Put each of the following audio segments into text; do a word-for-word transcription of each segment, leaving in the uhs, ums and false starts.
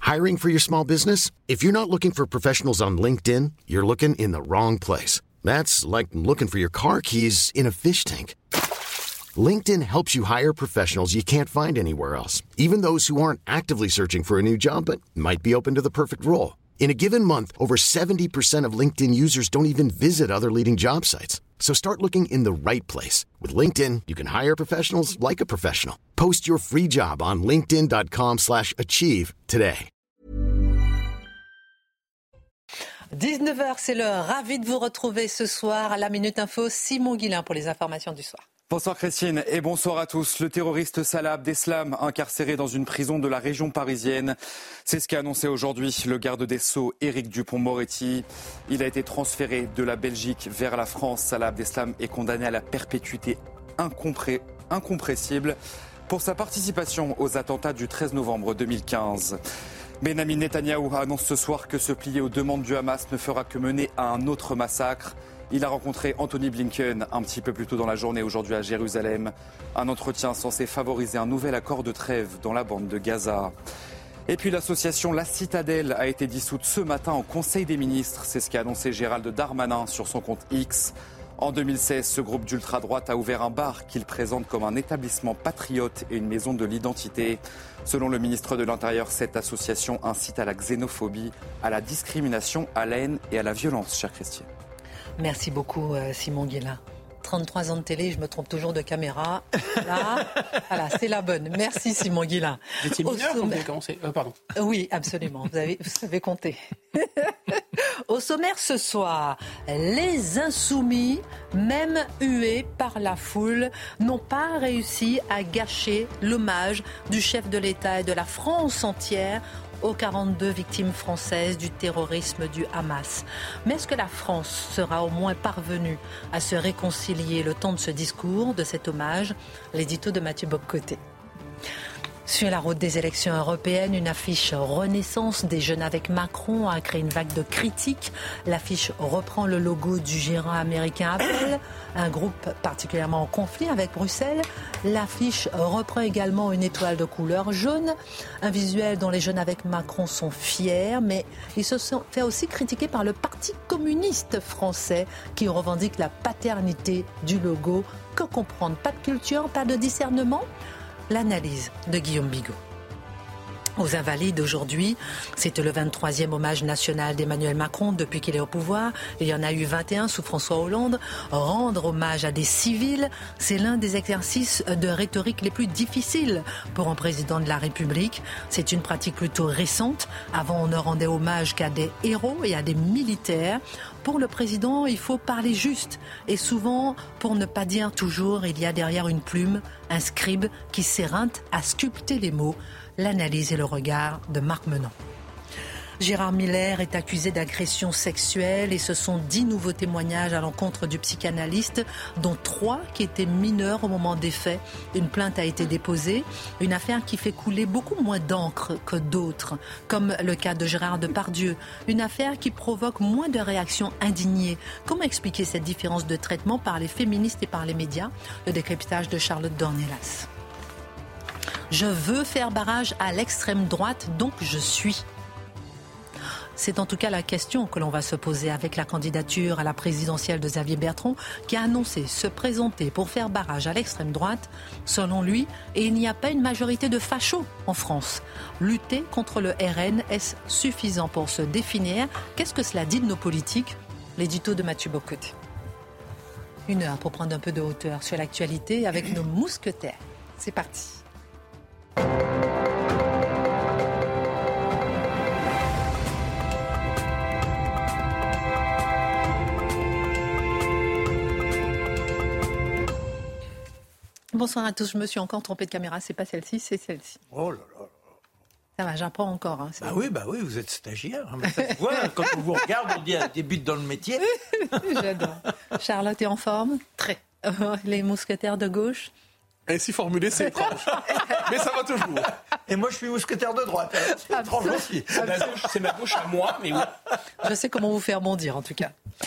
Hiring for your small business? If you're not looking for professionals on LinkedIn, you're looking in the wrong place. That's like looking for your car keys in a fish tank. LinkedIn helps you hire professionals you can't find anywhere else, even those who aren't actively searching for a new job but might be open to the perfect role. In a given month, over seventy percent of LinkedIn users don't even visit other leading job sites. So start looking in the right place. With LinkedIn, you can hire professionals like a professional. Post your free job on linkedin dot com slash achieve today. dix-neuf heures, c'est l'heure. Ravi de vous retrouver ce soir à la Minute Info. Simon Guillain pour les informations du soir. Bonsoir Christine et bonsoir à tous. Le terroriste Salah Abdeslam, incarcéré dans une prison de la région parisienne. C'est ce qu'a annoncé aujourd'hui le garde des Sceaux Éric Dupond-Moretti. Il a été transféré de la Belgique vers la France. Salah Abdeslam est condamné à la perpétuité incompré- incompressible pour sa participation aux attentats du treize novembre deux mille quinze. Benyamin Netanyahou annonce ce soir que se plier aux demandes du Hamas ne fera que mener à un autre massacre. Il a rencontré Anthony Blinken un petit peu plus tôt dans la journée aujourd'hui à Jérusalem. Un entretien censé favoriser un nouvel accord de trêve dans la bande de Gaza. Et puis l'association La Citadelle a été dissoute ce matin au Conseil des ministres. C'est ce qu'a annoncé Gérald Darmanin sur son compte X. En deux mille seize, ce groupe d'ultra-droite a ouvert un bar qu'il présente comme un établissement patriote et une maison de l'identité. Selon le ministre de l'Intérieur, cette association incite à la xénophobie, à la discrimination, à la haine et à la violence, cher Christian. Merci beaucoup Simon Guillain. trente-trois ans de télé, je me trompe toujours de caméra. Là, voilà, c'est la bonne. Merci Simon Guillain. Vous étiez mineur quand vous avez commencé euh, Pardon. Oui, absolument. Vous avez, vous savez compter. Au sommaire ce soir, les insoumis, même hués par la foule, n'ont pas réussi à gâcher l'hommage du chef de l'État et de la France entière aux quarante-deux victimes françaises du terrorisme du Hamas. Mais est-ce que la France sera au moins parvenue à se réconcilier le temps de ce discours, de cet hommage? L'édito de Mathieu Boccoté. Sur la route des élections européennes, une affiche Renaissance des jeunes avec Macron a créé une vague de critiques. L'affiche reprend le logo du géant américain Apple, un groupe particulièrement en conflit avec Bruxelles. L'affiche reprend également une étoile de couleur jaune, un visuel dont les jeunes avec Macron sont fiers, mais ils se sont fait aussi critiquer par le Parti communiste français qui revendique la paternité du logo. Que comprendre? Pas de culture, pas de discernement? L'analyse de Guillaume Bigot. Aux Invalides aujourd'hui, c'était le vingt-troisième hommage national d'Emmanuel Macron depuis qu'il est au pouvoir. Il y en a eu vingt et un sous François Hollande. Rendre hommage à des civils, c'est l'un des exercices de rhétorique les plus difficiles pour un président de la République. C'est une pratique plutôt récente. Avant, on ne rendait hommage qu'à des héros et à des militaires. Pour le président, il faut parler juste. Et souvent, pour ne pas dire toujours, il y a derrière une plume, un scribe qui s'éreinte à sculpter les mots. L'analyse et le regard de Marc Menon. Gérard Miller est accusé d'agression sexuelle et ce sont dix nouveaux témoignages à l'encontre du psychanalyste, dont trois qui étaient mineurs au moment des faits. Une plainte a été déposée, une affaire qui fait couler beaucoup moins d'encre que d'autres, comme le cas de Gérard Depardieu. Une affaire qui provoque moins de réactions indignées. Comment expliquer cette différence de traitement par les féministes et par les médias? Le décryptage de Charlotte Dornelas. Je veux faire barrage à l'extrême droite, donc je suis. C'est en tout cas la question que l'on va se poser avec la candidature à la présidentielle de Xavier Bertrand, qui a annoncé se présenter pour faire barrage à l'extrême droite. Selon lui, et il n'y a pas une majorité de fachos en France. Lutter contre le R N, est-ce suffisant pour se définir? Qu'est-ce que cela dit de nos politiques? L'édito de Mathieu Bocoté. Une heure pour prendre un peu de hauteur sur l'actualité avec nos mousquetaires. C'est parti. Bonsoir à tous, je me suis encore trompée de caméra, c'est pas celle-ci, c'est celle-ci. Oh là là. Ça va, j'apprends encore. Hein, bah oui, bah oui, vous êtes stagiaire. Ça se voit, quand on vous regarde, on dit elle débute dans le métier. J'adore. Charlotte est en forme? Très. Les mousquetaires de gauche? Ainsi formulé, c'est étrange. Mais ça va toujours. Et moi, je suis mousquetaire de droite. C'est étrange aussi. C'est ma gauche à moi, mais oui. Je sais comment vous faire bondir, en tout cas.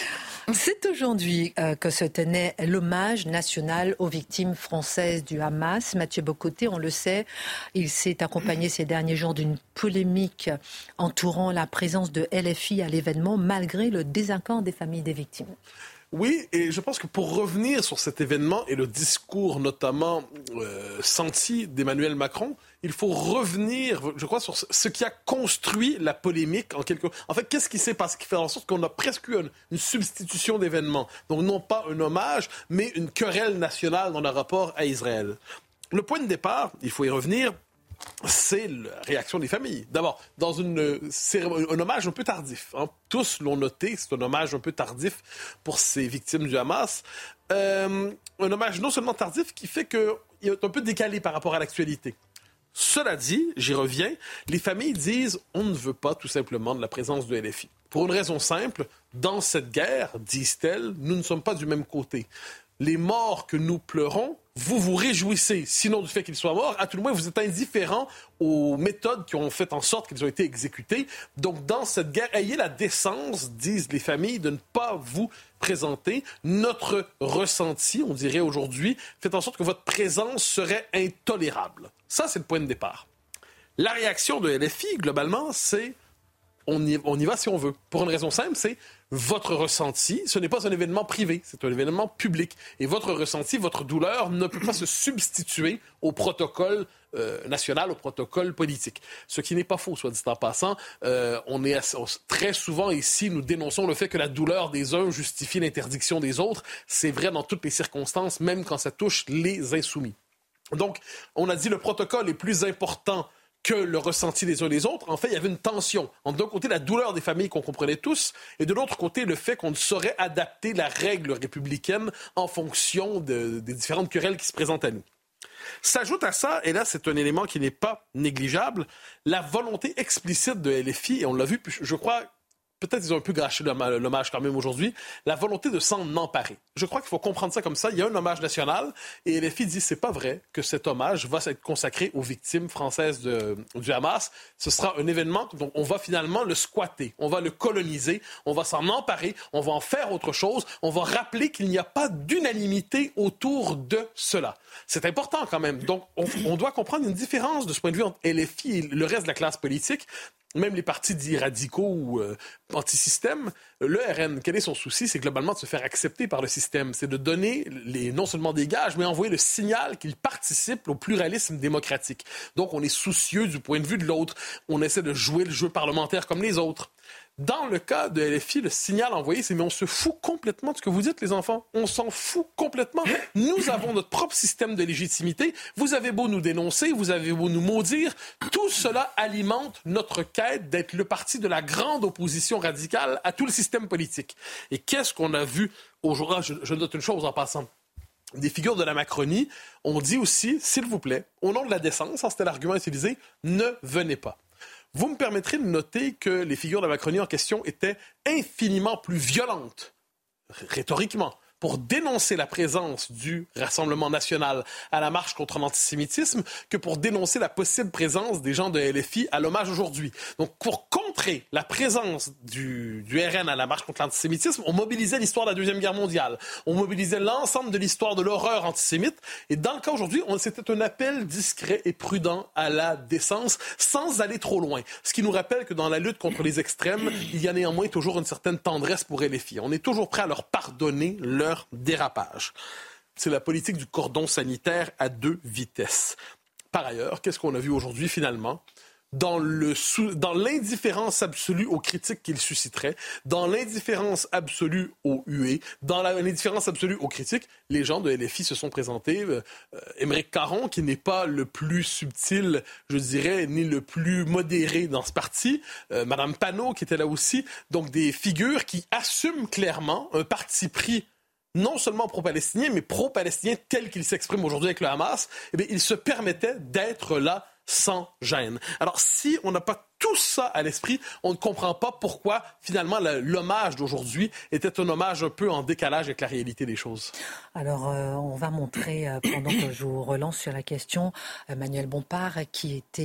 C'est aujourd'hui euh, que se tenait l'hommage national aux victimes françaises du Hamas. Mathieu Bocoté, on le sait, il s'est accompagné ces derniers jours d'une polémique entourant la présence de L F I à l'événement, malgré le désaccord des familles des victimes. Oui, et je pense que pour revenir sur cet événement et le discours notamment euh, senti d'Emmanuel Macron, il faut revenir, je crois, sur ce qui a construit la polémique en quelque... En fait, qu'est-ce qui s'est passé qui fait en sorte qu'on a presque eu une, une substitution d'événements. Donc non pas un hommage, mais une querelle nationale dans le rapport à Israël. Le point de départ, il faut y revenir, c'est la réaction des familles. D'abord, dans une cérémonie, un hommage un peu tardif. Hein. Tous l'ont noté, c'est un hommage un peu tardif pour ces victimes du Hamas. Euh, un hommage non seulement tardif, qui fait qu'il est un peu décalé par rapport à l'actualité. Cela dit, j'y reviens, les familles disent « on ne veut pas tout simplement de la présence de L F I ». Pour une raison simple, dans cette guerre, disent-elles, nous ne sommes pas du même côté. Les morts que nous pleurons, vous vous réjouissez, sinon du fait qu'ils soient morts, à tout le moins vous êtes indifférents aux méthodes qui ont fait en sorte qu'ils ont été exécutés. Donc dans cette guerre, ayez la décence, disent les familles, de ne pas vous présenter. Notre ressenti, on dirait aujourd'hui, fait en sorte que votre présence serait intolérable. Ça, c'est le point de départ. La réaction de L F I, globalement, c'est on y, on y va si on veut. Pour une raison simple, c'est votre ressenti, ce n'est pas un événement privé, c'est un événement public. Et votre ressenti, votre douleur ne peut pas se substituer au protocole euh, national, au protocole politique. Ce qui n'est pas faux, soit dit en passant. Euh, on est assez, on, très souvent ici, nous dénonçons le fait que la douleur des uns justifie l'interdiction des autres. C'est vrai dans toutes les circonstances, même quand ça touche les insoumis. Donc, on a dit le protocole est plus important que le ressenti des uns des autres. En fait, il y avait une tension. D'un côté, la douleur des familles qu'on comprenait tous, et de l'autre côté, le fait qu'on ne saurait adapter la règle républicaine en fonction de, des différentes querelles qui se présentent à nous. S'ajoute à ça, et là, c'est un élément qui n'est pas négligeable, la volonté explicite de L F I, et on l'a vu, je crois... Peut-être qu'ils ont un peu gâché l'hommage quand même aujourd'hui, la volonté de s'en emparer. Je crois qu'il faut comprendre ça comme ça. Il y a un hommage national et L F I dit c'est pas vrai que cet hommage va être consacré aux victimes françaises de, du Hamas. Ce sera un événement dont on va finalement le squatter, on va le coloniser, on va s'en emparer, on va en faire autre chose, on va rappeler qu'il n'y a pas d'unanimité autour de cela. C'est important quand même. Donc on, on doit comprendre une différence de ce point de vue entre L F I et le reste de la classe politique. Même les partis dits radicaux ou euh, anti-système, le R N, quel est son souci? C'est globalement de se faire accepter par le système. C'est de donner les, non seulement des gages, mais envoyer le signal qu'il participe au pluralisme démocratique. Donc, on est soucieux du point de vue de l'autre. On essaie de jouer le jeu parlementaire comme les autres. Dans le cas de L F I, le signal envoyé, c'est « mais on se fout complètement de ce que vous dites, les enfants. On s'en fout complètement. Nous avons notre propre système de légitimité. Vous avez beau nous dénoncer, vous avez beau nous maudire. Tout cela alimente notre quête d'être le parti de la grande opposition radicale à tout le système politique. » Et qu'est-ce qu'on a vu aujourd'hui? Je, je note une chose en passant. Des figures de la Macronie ont dit aussi, s'il vous plaît, au nom de la décence, hein, c'était l'argument utilisé, ne venez pas. Vous me permettrez de noter que les figures de la Macronie en question étaient infiniment plus violentes, rhétoriquement, pour dénoncer la présence du Rassemblement national à la marche contre l'antisémitisme que pour dénoncer la possible présence des gens de L F I à l'hommage aujourd'hui. Donc, pour contrer la présence du, du R N à la marche contre l'antisémitisme, on mobilisait l'histoire de la Deuxième Guerre mondiale. On mobilisait l'ensemble de l'histoire de l'horreur antisémite. Et dans le cas aujourd'hui, on, c'était un appel discret et prudent à la décence, sans aller trop loin. Ce qui nous rappelle que dans la lutte contre les extrêmes, il y a néanmoins toujours une certaine tendresse pour L F I. On est toujours prêt à leur pardonner leur dérapage. C'est la politique du cordon sanitaire à deux vitesses. Par ailleurs, qu'est-ce qu'on a vu aujourd'hui finalement? Dans, le sous, dans l'indifférence absolue aux critiques qu'il susciterait, dans l'indifférence absolue aux huées, dans la, l'indifférence absolue aux critiques, les gens de L F I se sont présentés. Euh, Émeric Caron, qui n'est pas le plus subtil, je dirais, ni le plus modéré dans ce parti, euh, Madame Panot, qui était là aussi, donc des figures qui assument clairement un parti pris non seulement pro-palestinien, mais pro-palestinien tel qu'il s'exprime aujourd'hui avec le Hamas, eh bien, il se permettait d'être là sans gêne. Alors, si on n'a pas tout ça à l'esprit, on ne comprend pas pourquoi, finalement, le, l'hommage d'aujourd'hui était un hommage un peu en décalage avec la réalité des choses. Alors, euh, on va montrer, euh, pendant que je vous relance sur la question, Emmanuel Bompard, qui était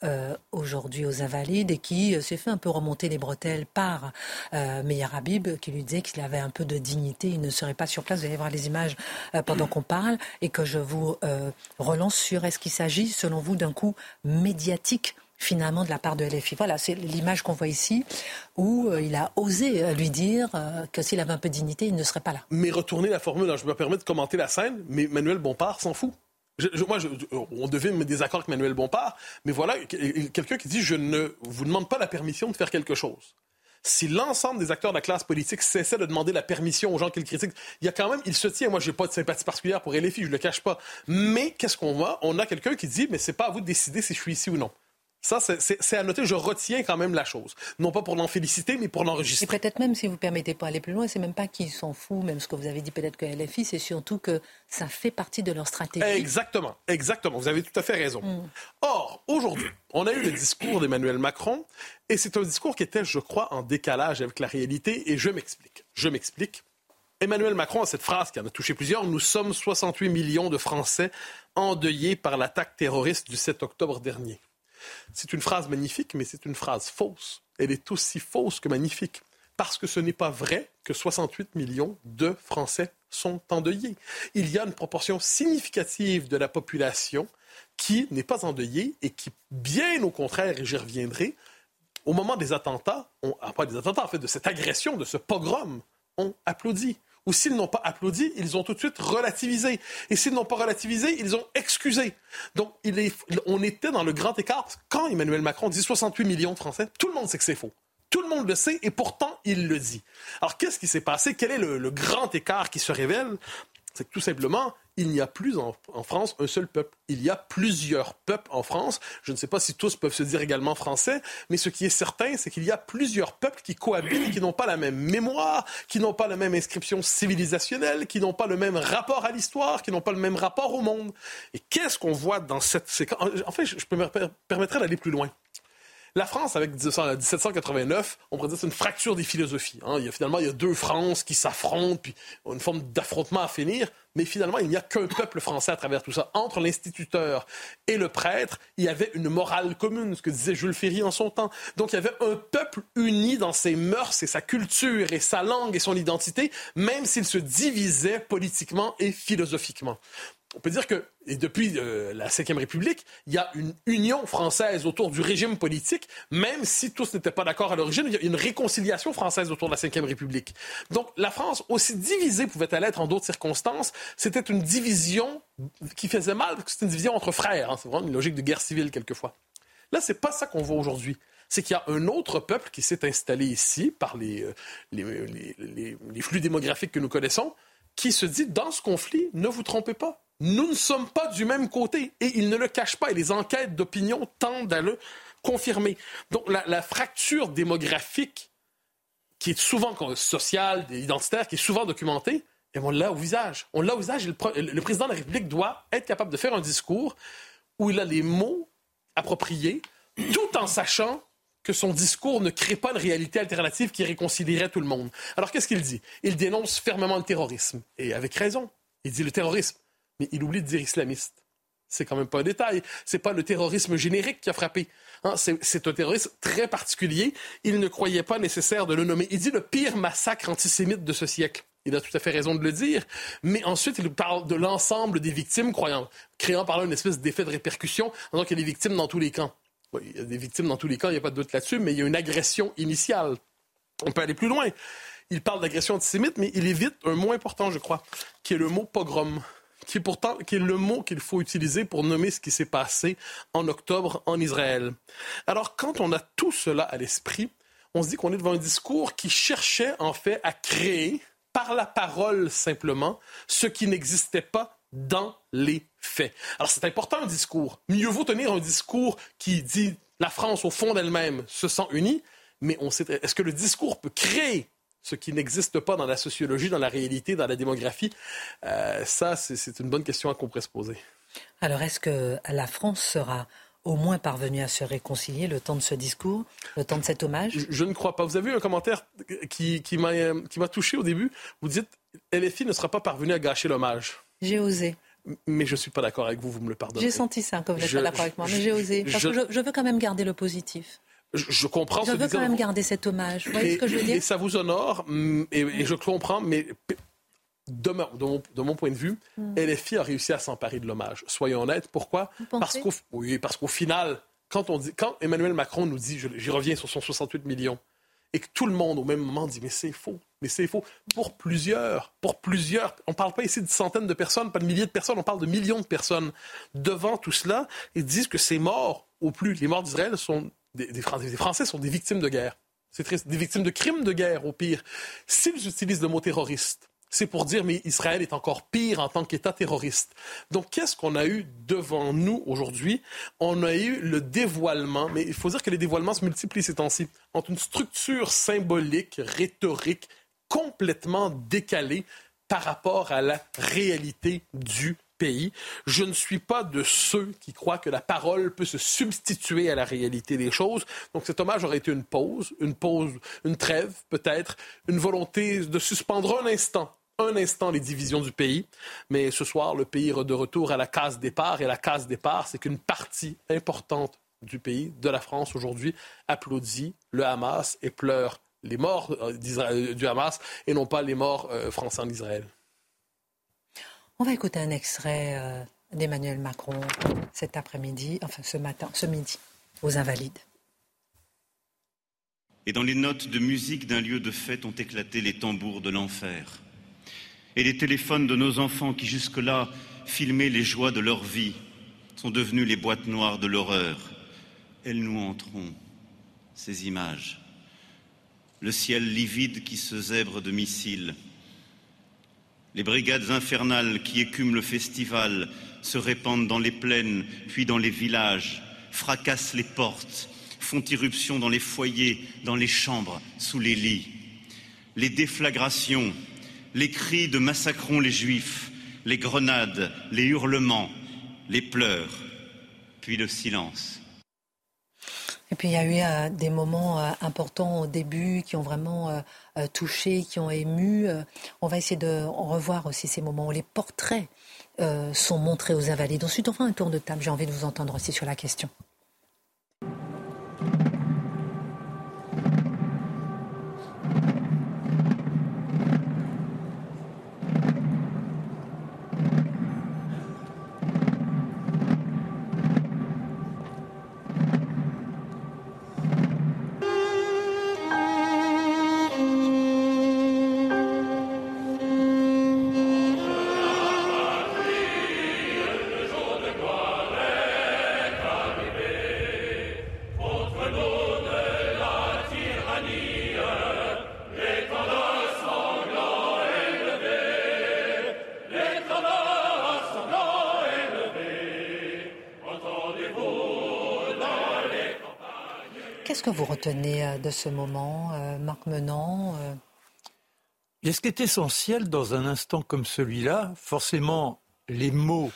euh, aujourd'hui aux Invalides et qui euh, s'est fait un peu remonter les bretelles par euh, Meir Habib, qui lui disait qu'il avait un peu de dignité, il ne serait pas sur place. Vous allez voir les images euh, pendant qu'on parle, et que je vous euh, relance sur est-ce qu'il s'agit, selon vous, d'un coup médiatique finalement de la part de L F I. Voilà, c'est l'image qu'on voit ici, où euh, il a osé euh, lui dire euh, que s'il avait un peu de dignité, il ne serait pas là. Mais retourner la formule, alors je me permets de commenter la scène, mais Manuel Bompard s'en fout. Je, je, moi, je, on devait me désaccord avec Manuel Bompard, mais voilà, quelqu'un qui dit « je ne vous demande pas la permission de faire quelque chose ». Si l'ensemble des acteurs de la classe politique cessaient de demander la permission aux gens qu'ils critiquent, il y a quand même, il se tient, moi j'ai pas de sympathie particulière pour L F I, je le cache pas, mais qu'est-ce qu'on voit? On a quelqu'un qui dit « mais c'est pas à vous de décider si je suis ici ou non ». Ça, c'est, c'est, c'est à noter, je retiens quand même la chose. Non pas pour l'en féliciter, mais pour l'enregistrer. Et peut-être même, si vous ne permettez pas aller plus loin, c'est même pas qu'ils s'en foutent, même ce que vous avez dit peut-être que L F I, c'est surtout que ça fait partie de leur stratégie. Exactement, exactement. Vous avez tout à fait raison. Mm. Or, aujourd'hui, on a eu le discours d'Emmanuel Macron, et c'est un discours qui était, je crois, en décalage avec la réalité, et je m'explique. Je m'explique. Emmanuel Macron a cette phrase qui en a touché plusieurs. « Nous sommes soixante-huit millions de Français endeuillés par l'attaque terroriste du sept octobre dernier. » C'est une phrase magnifique, mais c'est une phrase fausse. Elle est aussi fausse que magnifique, parce que ce n'est pas vrai que soixante-huit millions de Français sont endeuillés. Il y a une proportion significative de la population qui n'est pas endeuillée et qui, bien au contraire, et j'y reviendrai, au moment des attentats, on, ah, pas des attentats, en fait, de cette agression, de ce pogrom, ont applaudi. Ou s'ils n'ont pas applaudi, ils ont tout de suite relativisé. Et s'ils n'ont pas relativisé, ils ont excusé. Donc, il est, on était dans le grand écart. Quand Emmanuel Macron dit soixante-huit millions de Français, tout le monde sait que c'est faux. Tout le monde le sait et pourtant, il le dit. Alors, qu'est-ce qui s'est passé? Quel est le, le grand écart qui se révèle? C'est que tout simplement, il n'y a plus en, en France un seul peuple. Il y a plusieurs peuples en France. Je ne sais pas si tous peuvent se dire également français, mais ce qui est certain, c'est qu'il y a plusieurs peuples qui cohabitent, qui n'ont pas la même mémoire, qui n'ont pas la même inscription civilisationnelle, qui n'ont pas le même rapport à l'histoire, qui n'ont pas le même rapport au monde. Et qu'est-ce qu'on voit dans cette séquence? En fait, je me permettrais d'aller plus loin. La France, avec dix-sept cent quatre-vingt-neuf, on pourrait dire que c'est une fracture des philosophies. Hein. Il y a, finalement, il y a deux France qui s'affrontent, puis une forme d'affrontement à finir. Mais finalement, il n'y a qu'un peuple français à travers tout ça. Entre l'instituteur et le prêtre, il y avait une morale commune, ce que disait Jules Ferry en son temps. Donc, il y avait un peuple uni dans ses mœurs et sa culture et sa langue et son identité, même s'il se divisait politiquement et philosophiquement. On peut dire que, et depuis euh, la cinquième République, il y a une union française autour du régime politique, même si tous n'étaient pas d'accord à l'origine, il y a une réconciliation française autour de la cinquième République. Donc, la France, aussi divisée pouvait-elle être en d'autres circonstances, c'était une division qui faisait mal, parce que c'était une division entre frères. Hein, c'est vraiment une logique de guerre civile, quelquefois. Là, c'est pas ça qu'on voit aujourd'hui. C'est qu'il y a un autre peuple qui s'est installé ici, par les, les, les, les, les flux démographiques que nous connaissons, qui se dit, dans ce conflit, ne vous trompez pas. Nous ne sommes pas du même côté. Et ils ne le cachent pas. Et les enquêtes d'opinion tendent à le confirmer. Donc, la, la fracture démographique, qui est souvent sociale, identitaire, qui est souvent documentée, et on l'a au visage. On l'a au visage. Et le, le président de la République doit être capable de faire un discours où il a les mots appropriés, tout en sachant que son discours ne crée pas une réalité alternative qui réconcilierait tout le monde. Alors, qu'est-ce qu'il dit? Il dénonce fermement le terrorisme. Et avec raison. Il dit le terrorisme. Mais il oublie de dire islamiste. C'est quand même pas un détail. C'est pas le terrorisme générique qui a frappé. Hein, c'est, c'est un terrorisme très particulier. Il ne croyait pas nécessaire de le nommer. Il dit le pire massacre antisémite de ce siècle. Il a tout à fait raison de le dire. Mais ensuite, il parle de l'ensemble des victimes, croyant, créant par là une espèce d'effet de répercussion, en disant qu'il y a des victimes dans tous les camps. Oui, il y a des victimes dans tous les camps, il n'y a pas de doute là-dessus, mais il y a une agression initiale. On peut aller plus loin. Il parle d'agression antisémite, mais il évite un mot important, je crois, qui est le mot pogrom, qui est pourtant qui est le mot qu'il faut utiliser pour nommer ce qui s'est passé en octobre en Israël. Alors, quand on a tout cela à l'esprit, on se dit qu'on est devant un discours qui cherchait, en fait, à créer, par la parole simplement, ce qui n'existait pas dans les faits. Alors, c'est important, un discours. Mieux vaut tenir un discours qui dit la France, au fond d'elle-même, se sent unie, mais on sait, est-ce que le discours peut créer ce qui n'existe pas dans la sociologie, dans la réalité, dans la démographie? Euh, ça, c'est, c'est une bonne question qu'on pourrait se poser. Alors, est-ce que la France sera au moins parvenue à se réconcilier le temps de ce discours, le temps de cet hommage? Je, je ne crois pas. Vous avez eu un commentaire qui, qui, m'a, qui m'a touché au début. Vous dites « L F I ne sera pas parvenu à gâcher l'hommage ». J'ai osé. mais je ne suis pas d'accord avec vous, vous me le pardonnez. J'ai senti ça, comme vous n'êtes Je- pas d'accord avec moi, mais j'ai osé. Parce je- que je, je veux quand même garder le positif. Je, je comprends Je ce veux que quand vous même dites. garder cet hommage. Vous voyez Et, ce que je veux et dire? ça vous honore, mm, et, et je comprends, mais de, ma- de, mon, de mon point de vue, Mm. L F I a réussi à s'emparer de l'hommage. Soyons honnêtes. Pourquoi? Vous Parce pensez? qu'au, oui, parce qu'au final, quand, on dit, quand Emmanuel Macron nous dit, je- j'y reviens sur son soixante-huit millions, et que tout le monde au même moment dit, mais c'est faux, mais c'est faux. Pour plusieurs, pour plusieurs, on ne parle pas ici de centaines de personnes, pas de milliers de personnes, on parle de millions de personnes. Devant tout cela, ils disent que ces morts, au plus, les morts d'Israël sont des, des, Français, des Français sont des victimes de guerre. C'est triste, des victimes de crimes de guerre, au pire. S'ils utilisent le mot terroriste, c'est pour dire, mais Israël est encore pire en tant qu'État terroriste. Donc, qu'est-ce qu'on a eu devant nous aujourd'hui? On a eu le dévoilement, mais il faut dire que les dévoilements se multiplient ces temps-ci, entre une structure symbolique, rhétorique, complètement décalée par rapport à la réalité du pays. Je ne suis pas de ceux qui croient que la parole peut se substituer à la réalité des choses. Donc cet hommage aurait été une pause, une pause, une trêve peut-être, une volonté de suspendre un instant, un instant les divisions du pays. Mais ce soir, le pays est de retour à la case départ. Et la case départ, c'est qu'une partie importante du pays, de la France aujourd'hui, applaudit le Hamas et pleure les morts du Hamas et non pas les morts euh, français en Israël. On va écouter un extrait euh, d'Emmanuel Macron cet après-midi, enfin ce matin, ce midi, aux Invalides. Et dans les notes de musique d'un lieu de fête ont éclaté les tambours de l'enfer. Et les téléphones de nos enfants qui jusque-là filmaient les joies de leur vie sont devenus les boîtes noires de l'horreur. Elles nous hanteront, ces images. Le ciel livide qui se zèbre de missiles. Les brigades infernales qui écument le festival se répandent dans les plaines, puis dans les villages, fracassent les portes, font irruption dans les foyers, dans les chambres, sous les lits. Les déflagrations, les cris de massacrons les Juifs, les grenades, les hurlements, les pleurs, puis le silence. Et puis il y a eu euh, des moments euh, importants au début qui ont vraiment euh, euh, touché, qui ont ému. Euh, on va essayer de revoir aussi ces moments où les portraits euh, sont montrés aux Invalides. Ensuite, on fera un tour de table. J'ai envie de vous entendre aussi sur la question. Qu'est-ce que vous retenez de ce moment, euh, Marc Menant euh... Et ce qui est essentiel dans un instant comme celui-là, forcément, les mots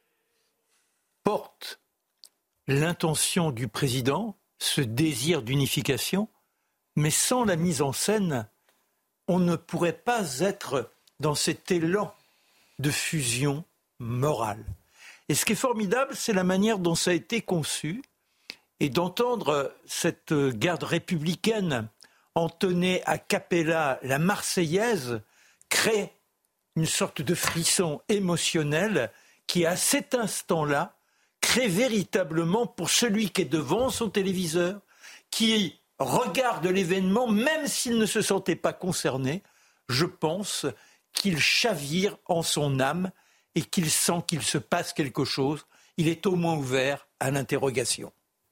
portent l'intention du président, ce désir d'unification, mais sans la mise en scène, on ne pourrait pas être dans cet élan de fusion morale. Et ce qui est formidable, c'est la manière dont ça a été conçu, et d'entendre cette garde républicaine entonner a cappella la Marseillaise crée une sorte de frisson émotionnel qui, à cet instant-là, crée véritablement pour celui qui est devant son téléviseur, qui regarde l'événement, même s'il ne se sentait pas concerné, je pense qu'il chavire en son âme et qu'il sent qu'il se passe quelque chose. Il est au moins ouvert à l'interrogation.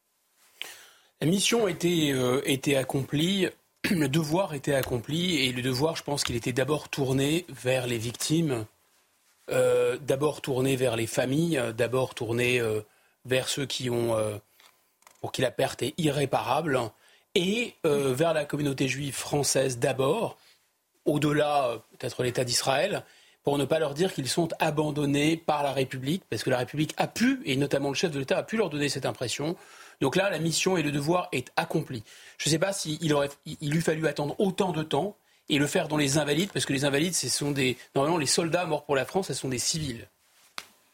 La mission était, euh, était accomplie, le devoir était accompli, et le devoir, je pense qu'il était d'abord tourné vers les victimes, euh, d'abord tourné vers les familles, d'abord tourné euh, vers ceux qui ont, euh, pour qui la perte est irréparable, et euh, vers la communauté juive française d'abord, au-delà euh, peut-être l'État d'Israël, pour ne pas leur dire qu'ils sont abandonnés par la République, parce que la République a pu, et notamment le chef de l'État a pu leur donner cette impression. Donc là, la mission et le devoir est accompli. Je ne sais pas s'il aurait, il eût fallu attendre autant de temps et le faire dans les Invalides, parce que les Invalides, ce sont des, normalement les soldats morts pour la France, ce sont des civils.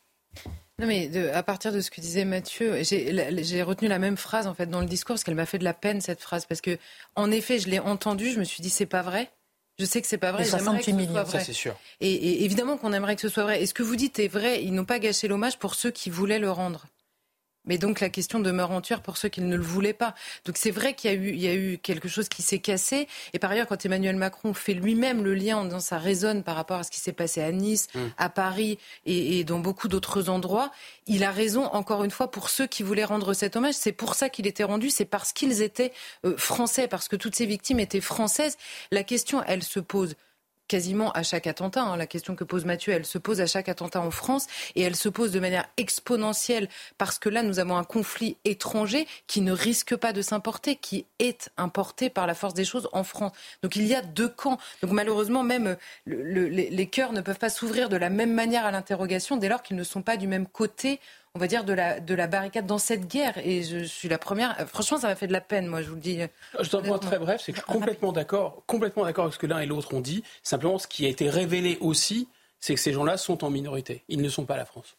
Non mais de, à partir de ce que disait Mathieu, j'ai, j'ai retenu la même phrase en fait dans le discours parce qu'elle m'a fait de la peine cette phrase parce que en effet je l'ai entendue, je me suis dit c'est pas vrai. Je sais que c'est pas vrai. J'aimerais que ce millions, soit vrai. Ça c'est sûr. Et, et évidemment qu'on aimerait que ce soit vrai. Et ce que vous dites est vrai. Ils n'ont pas gâché l'hommage pour ceux qui voulaient le rendre. Mais donc la question demeure entière pour ceux qui ne le voulaient pas. Donc c'est vrai qu'il y a eu, il y a eu quelque chose qui s'est cassé. Et par ailleurs, quand Emmanuel Macron fait lui-même le lien en disant ça résonne par rapport à ce qui s'est passé à Nice, mmh. à Paris et, et dans beaucoup d'autres endroits, il a raison encore une fois pour ceux qui voulaient rendre cet hommage. C'est pour ça qu'il était rendu, c'est parce qu'ils étaient euh, français, parce que toutes ces victimes étaient françaises. La question, elle se pose quasiment à chaque attentat. Hein. La question que pose Mathieu, elle se pose à chaque attentat en France et elle se pose de manière exponentielle parce que là, nous avons un conflit étranger qui ne risque pas de s'importer, qui est importé par la force des choses en France. Donc il y a deux camps. Donc malheureusement, même le, le, les, les cœurs ne peuvent pas s'ouvrir de la même manière à l'interrogation dès lors qu'ils ne sont pas du même côté, on va dire, de la, de la barricade dans cette guerre. Et je suis la première. Franchement, ça m'a fait de la peine, moi, je vous le dis. Je un point très bref, c'est que je suis complètement d'accord, complètement d'accord avec ce que l'un et l'autre ont dit. Simplement, ce qui a été révélé aussi, c'est que ces gens-là sont en minorité. Ils ne sont pas la France.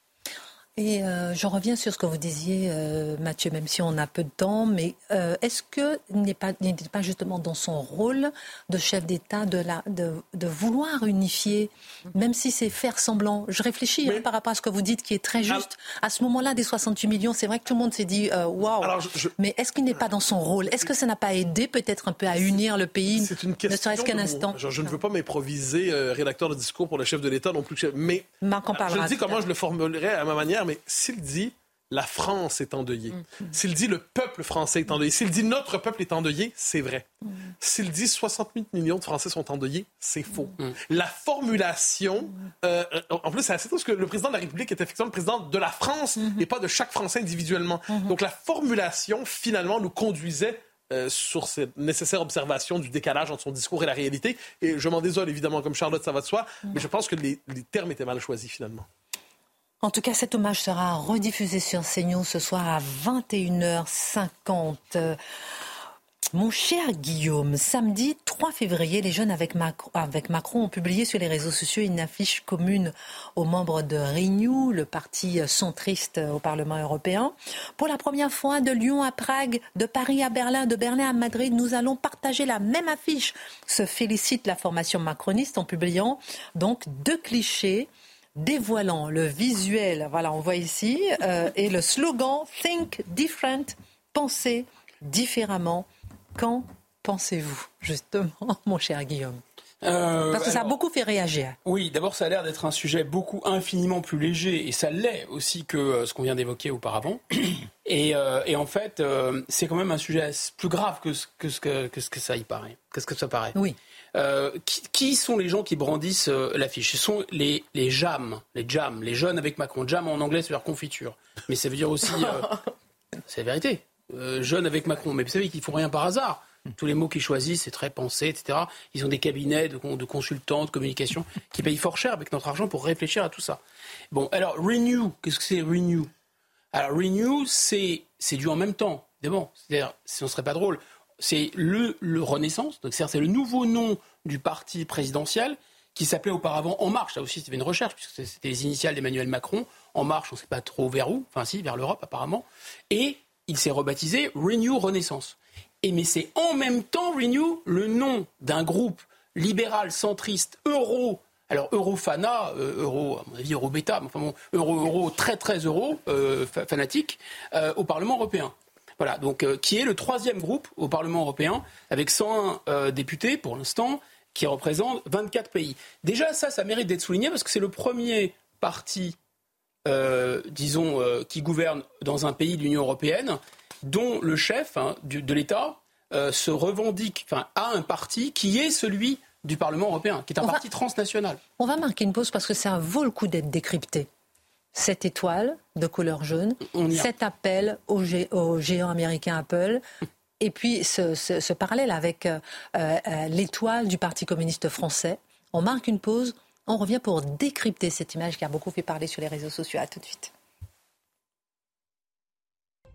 Et euh, je reviens sur ce que vous disiez, euh, Mathieu, même si on a peu de temps, mais euh, est-ce qu'il n'est pas, n'est pas justement dans son rôle de chef d'État de, la, de, de vouloir unifier, même si c'est faire semblant? Je réfléchis mais... hein, par rapport à ce que vous dites, qui est très juste. Alors... À ce moment-là, des soixante-huit millions, c'est vrai que tout le monde s'est dit euh, « waouh ». Je... Mais est-ce qu'il n'est pas dans son rôle? Est-ce que ça n'a pas aidé peut-être un peu à unir le pays, c'est une question ne serait-ce qu'un instant? Je, je ne veux pas m'improviser euh, rédacteur de discours pour le chef de l'État non plus. Mais Marc en parlera. Je dis comment je le formulerais à ma manière, mais s'il dit la France est endeuillée, mmh. s'il dit le peuple français est endeuillé, s'il dit notre peuple est endeuillé, c'est vrai. Mmh. S'il dit soixante-huit millions de Français sont endeuillés, c'est faux. Mmh. La formulation, euh, en plus c'est assez parce que le président de la République est effectivement le président de la France mmh. et pas de chaque Français individuellement. Mmh. Donc la formulation finalement nous conduisait Euh, sur cette nécessaire observation du décalage entre son discours et la réalité. Et je m'en désole évidemment, comme Charlotte, ça va de soi, mmh. mais je pense que les, les termes étaient mal choisis finalement. En tout cas, cet hommage sera rediffusé sur CNews ce soir à vingt et une heures cinquante. Mon cher Guillaume, samedi trois février, les jeunes avec Macron, avec Macron ont publié sur les réseaux sociaux une affiche commune aux membres de Renew, le parti centriste au Parlement européen. Pour la première fois, de Lyon à Prague, de Paris à Berlin, de Berlin à Madrid, nous allons partager la même affiche, se félicite la formation macroniste en publiant donc deux clichés dévoilant le visuel, voilà, on voit ici, euh, et le slogan « Think different », pensez différemment. Qu'en pensez-vous, justement, mon cher Guillaume ? euh, Parce que alors, ça a beaucoup fait réagir. Oui, d'abord, ça a l'air d'être un sujet beaucoup infiniment plus léger, et ça l'est aussi que euh, ce qu'on vient d'évoquer auparavant. Et, euh, et en fait, euh, c'est quand même un sujet plus grave que ce que, que, que, ce que ça y paraît. Qu'est-ce que ça paraît ? Oui. Euh, qui, qui sont les gens qui brandissent euh, l'affiche ? Ce sont les, les jams, les jams, les jeunes avec Macron. Jam en anglais, c'est leur confiture. Mais ça veut dire aussi... Euh, c'est la vérité. Euh, jeunes avec Macron. Mais vous savez qu'ils ne font rien par hasard. Tous les mots qu'ils choisissent, c'est très pensé, et cetera. Ils ont des cabinets de, de consultants, de communication, qui payent fort cher avec notre argent pour réfléchir à tout ça. Bon, alors, Renew, qu'est-ce que c'est Renew ? Alors, Renew, c'est, c'est du en même temps, évidemment. C'est-à-dire, ce ne serait pas drôle. C'est le, le Renaissance, donc c'est le nouveau nom du parti présidentiel qui s'appelait auparavant En Marche. Ça aussi, c'était une recherche, puisque c'était les initiales d'Emmanuel Macron. En Marche, on ne sait pas trop vers où, enfin si, vers l'Europe apparemment. Et il s'est rebaptisé Renew Renaissance. Et mais c'est en même temps Renew le nom d'un groupe libéral, centriste, euro. Alors Eurofana, euh, euro, à mon avis Eurobêta, mais enfin bon, euro, euro, très très euro, euh, fanatique, euh, au Parlement européen. Voilà, donc euh, qui est le troisième groupe au Parlement européen, avec cent un euh, députés pour l'instant, qui représentent vingt-quatre pays. Déjà, ça, ça mérite d'être souligné parce que c'est le premier parti, euh, disons, euh, qui gouverne dans un pays de l'Union européenne, dont le chef hein, du, de l'État euh, se revendique, enfin, a un parti qui est celui du Parlement européen, qui est un on parti va, transnational. On va marquer une pause parce que ça vaut le coup d'être décrypté. Cette étoile de couleur jaune, cet appel au, gé, au géant américain Apple, et puis ce, ce, ce parallèle avec euh, euh, l'étoile du Parti communiste français. On marque une pause, on revient pour décrypter cette image qui a beaucoup fait parler sur les réseaux sociaux. À tout de suite.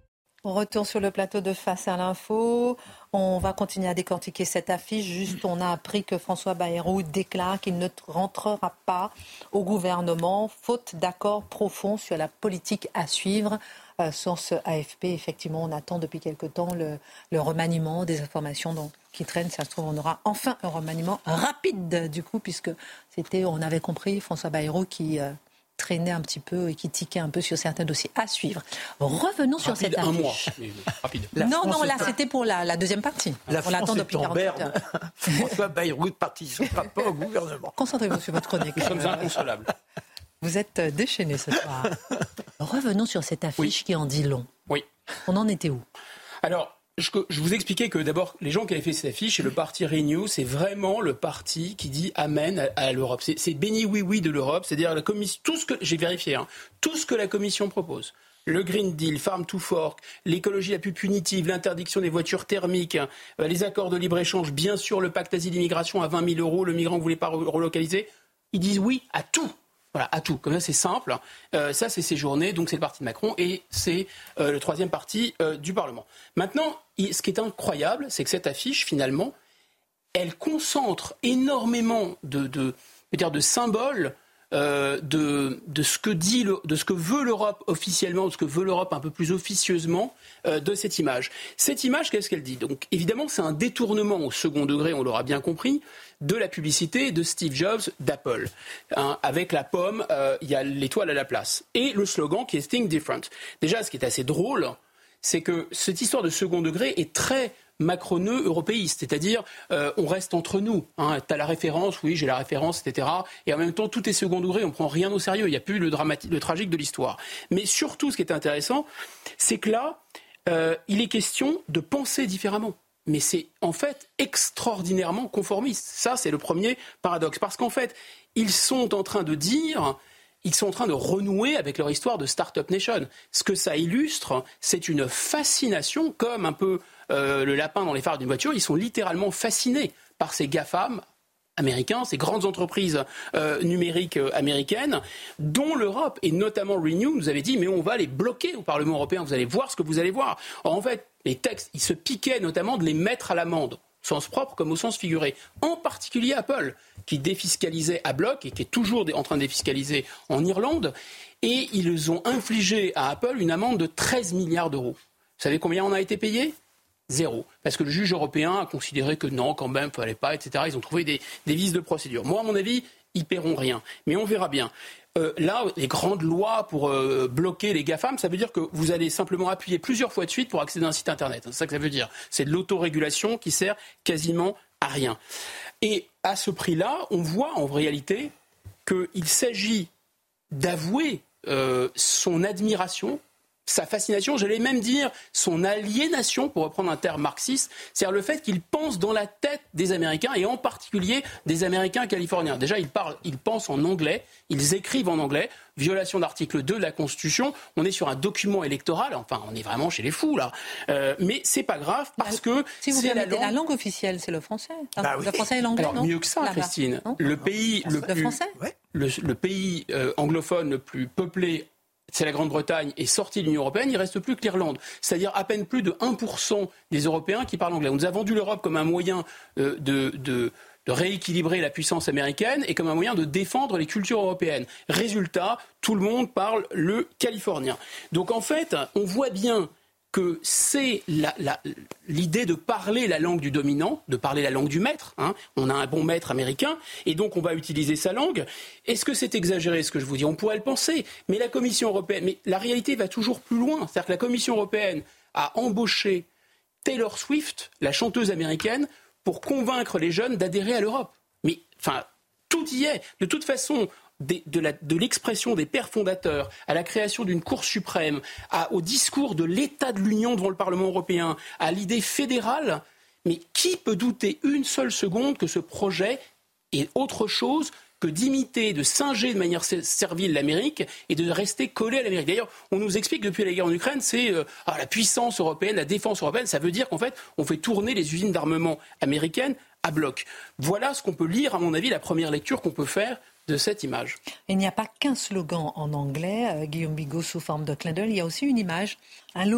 On retourne sur le plateau de Face à l'info. On va continuer à décortiquer cette affiche. Juste, on a appris que François Bayrou déclare qu'il ne rentrera pas au gouvernement, faute d'accord profond sur la politique à suivre. Euh, source A F P, effectivement, on attend depuis quelque temps le, le remaniement des informations donc, qui traînent. Ça se trouve, on aura enfin un remaniement rapide, du coup, puisque c'était, on avait compris, François Bayrou qui... Euh, traînait un petit peu et qui tiquait un peu sur certains dossiers à suivre. Revenons sur rapide, cette affiche. Un mois, mais rapide. La non, France non, là, c'était pour la, la deuxième partie. La on l'attend depuis quarante-huit heures. François Bayrou ne participera pas au gouvernement. Concentrez-vous sur votre chronique. Nous sommes inconsolables. Vous êtes déchaînés ce soir. Revenons sur cette affiche oui. qui en dit long. Oui. On en était où ? Alors, Je, je vous expliquais que d'abord, les gens qui avaient fait cette affiche, et le parti Renew, c'est vraiment le parti qui dit amen à, à l'Europe. C'est, c'est béni oui oui de l'Europe, c'est-à-dire la commission, tout ce que j'ai vérifié, hein, tout ce que la Commission propose. Le Green Deal, Farm to Fork, l'écologie la plus punitive, l'interdiction des voitures thermiques, euh, les accords de libre-échange, bien sûr le pacte asile-immigration à vingt mille euros, le migrant ne voulait pas re- relocaliser. Ils disent oui à tout. Voilà, à tout. Comme ça, c'est simple. Euh, ça, c'est séjourné, donc c'est le parti de Macron, et c'est euh, le troisième parti euh, du Parlement. Maintenant, il, ce qui est incroyable, c'est que cette affiche, finalement, elle concentre énormément de, de, dire de symboles euh, de, de, ce que dit le, de ce que veut l'Europe officiellement, de ce que veut l'Europe un peu plus officieusement euh, de cette image. Cette image, qu'est-ce qu'elle dit ? Donc, évidemment, c'est un détournement au second degré, on l'aura bien compris, de la publicité de Steve Jobs d'Apple. Hein, avec la pomme, euh, il y a l'étoile à la place. Et le slogan qui est Think Different. Déjà, ce qui est assez drôle, c'est que cette histoire de second degré est très macroneux européiste, c'est-à-dire euh, on reste entre nous. Hein, tu as la référence, oui, j'ai la référence, et cetera. Et en même temps, tout est second degré, on ne prend rien au sérieux. Il n'y a plus le, dramatique, le tragique de l'histoire. Mais surtout, ce qui est intéressant, c'est que là, euh, il est question de penser différemment. Mais c'est en fait extraordinairement conformiste. Ça, c'est le premier paradoxe. Parce qu'en fait, ils sont en train de dire, ils sont en train de renouer avec leur histoire de Startup Nation. Ce que ça illustre, c'est une fascination, comme un peu euh, le lapin dans les phares d'une voiture. Ils sont littéralement fascinés par ces GAFAM américains, ces grandes entreprises euh, numériques euh, américaines, dont l'Europe, et notamment Renew, nous avait dit, mais on va les bloquer au Parlement européen, vous allez voir ce que vous allez voir. Or, en fait, les textes, ils se piquaient notamment de les mettre à l'amende, au sens propre comme au sens figuré. En particulier Apple, qui défiscalisait à bloc et qui est toujours en train de défiscaliser en Irlande. Et ils ont infligé à Apple une amende de treize milliards d'euros. Vous savez combien on a été payé ? Zéro. Parce que le juge européen a considéré que non, quand même, il ne fallait pas, et cetera. Ils ont trouvé des, des vices de procédure. Moi, à mon avis, ils ne paieront rien. Mais on verra bien. Euh, là, les grandes lois pour euh, bloquer les GAFAM, ça veut dire que vous allez simplement appuyer plusieurs fois de suite pour accéder à un site Internet. C'est ça que ça veut dire. C'est de l'autorégulation qui sert quasiment à rien. Et à ce prix-là, on voit en réalité qu'il s'agit d'avouer euh, son admiration, sa fascination, j'allais même dire son aliénation, pour reprendre un terme marxiste, c'est-à-dire le fait qu'ils pensent dans la tête des Américains, et en particulier des Américains californiens. Déjà, ils parlent, ils pensent en anglais, ils écrivent en anglais, violation d'article deux de la Constitution, on est sur un document électoral, enfin, on est vraiment chez les fous, là. Euh, mais c'est pas grave, parce que si vous c'est la langue... la langue officielle, c'est le français. Bah oui. Le français et l'anglais, Alors, non mieux que ça, Là-bas. Christine. Non le pays le, le plus... français le, le pays euh, anglophone le plus peuplé, c'est la Grande-Bretagne, est sortie de l'Union européenne, il ne reste plus que l'Irlande. C'est-à-dire à peine plus de un pour cent des Européens qui parlent anglais. On nous a vendu l'Europe comme un moyen euh, de, de, de rééquilibrer la puissance américaine et comme un moyen de défendre les cultures européennes. Résultat, tout le monde parle le californien. Donc en fait, on voit bien que c'est la, la, l'idée de parler la langue du dominant, de parler la langue du maître. Hein. On a un bon maître américain, et donc on va utiliser sa langue. Est-ce que c'est exagéré ce que je vous dis ? On pourrait le penser, mais la Commission européenne, mais la réalité va toujours plus loin. C'est-à-dire que la Commission européenne a embauché Taylor Swift, la chanteuse américaine, pour convaincre les jeunes d'adhérer à l'Europe. Mais enfin, tout y est. De toute façon, De, de, la, de l'expression des pères fondateurs à la création d'une Cour suprême, à, au discours de l'état de l'Union devant le Parlement européen, à l'idée fédérale, mais qui peut douter une seule seconde que ce projet est autre chose que d'imiter, de singer de manière servile l'Amérique et de rester collé à l'Amérique. D'ailleurs, on nous explique depuis la guerre en Ukraine, c'est euh, ah, la puissance européenne, la défense européenne, ça veut dire qu'en fait, on fait tourner les usines d'armement américaines à bloc. Voilà ce qu'on peut lire, à mon avis, la première lecture qu'on peut faire de cette image. Il n'y a pas qu'un slogan en anglais, euh, Guillaume Bigot, sous forme de clin d'œil, il y a aussi une image, un logo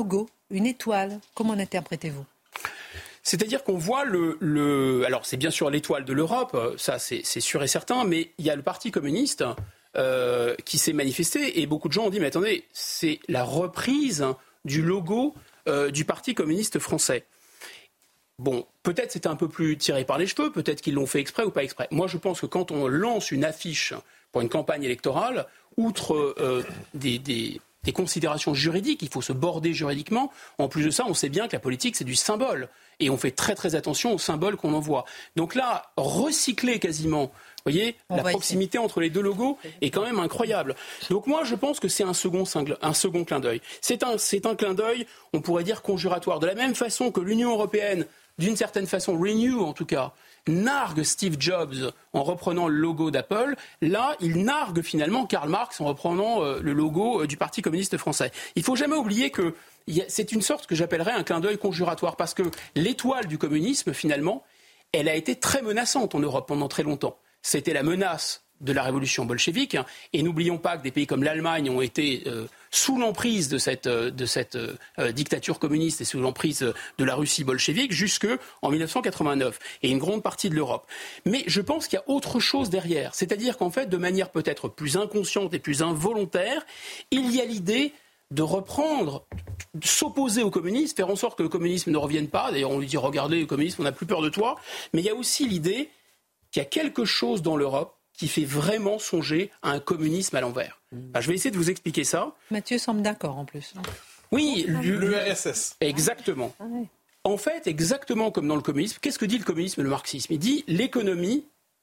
une étoile. Comment l'interprétez-vous ? C'est-à-dire qu'on voit le, le... Alors, c'est bien sûr l'étoile de l'Europe, ça c'est, c'est sûr et certain, mais il y a le Parti communiste euh, qui s'est manifesté et beaucoup de gens ont dit, mais attendez, c'est la reprise du logo euh, du Parti communiste français. Bon, peut-être c'était un peu plus tiré par les cheveux, peut-être qu'ils l'ont fait exprès ou pas exprès. Moi, je pense que quand on lance une affiche pour une campagne électorale, outre euh, des... des des considérations juridiques, il faut se border juridiquement. En plus de ça, on sait bien que la politique, c'est du symbole. Et on fait très très attention aux symboles qu'on envoie. Donc là, recycler quasiment, vous voyez, on la proximité essayer. Entre les deux logos est quand même incroyable. Donc moi, je pense que c'est un second, un second clin d'œil. C'est un, c'est un clin d'œil, on pourrait dire conjuratoire. De la même façon que l'Union européenne, d'une certaine façon, Renew en tout cas, nargue Steve Jobs en reprenant le logo d'Apple, là, il nargue finalement Karl Marx en reprenant euh, le logo euh, du Parti communiste français. Il ne faut jamais oublier que y a, c'est une sorte que j'appellerais un clin d'œil conjuratoire, parce que l'étoile du communisme, finalement, elle a été très menaçante en Europe pendant très longtemps. C'était la menace de la révolution bolchevique, hein, et n'oublions pas que des pays comme l'Allemagne ont été euh, sous l'emprise de cette, euh, de cette euh, dictature communiste et sous l'emprise de la Russie bolchevique jusqu'en dix-neuf cent quatre-vingt-neuf, et une grande partie de l'Europe. Mais je pense qu'il y a autre chose derrière, c'est-à-dire qu'en fait, de manière peut-être plus inconsciente et plus involontaire, il y a l'idée de reprendre, de s'opposer au communisme, faire en sorte que le communisme ne revienne pas. D'ailleurs, on lui dit, regardez, le communisme, on n'a plus peur de toi. Mais il y a aussi l'idée qu'il y a quelque chose dans l'Europe qui fait vraiment songer à un communisme à l'envers. Enfin, je vais essayer de vous expliquer ça. Mathieu semble d'accord en plus. Oui, l'U R S S. Exactement. Ah ouais. En fait, exactement comme dans le communisme, qu'est-ce que dit le communisme et le marxisme ? Il dit l'économie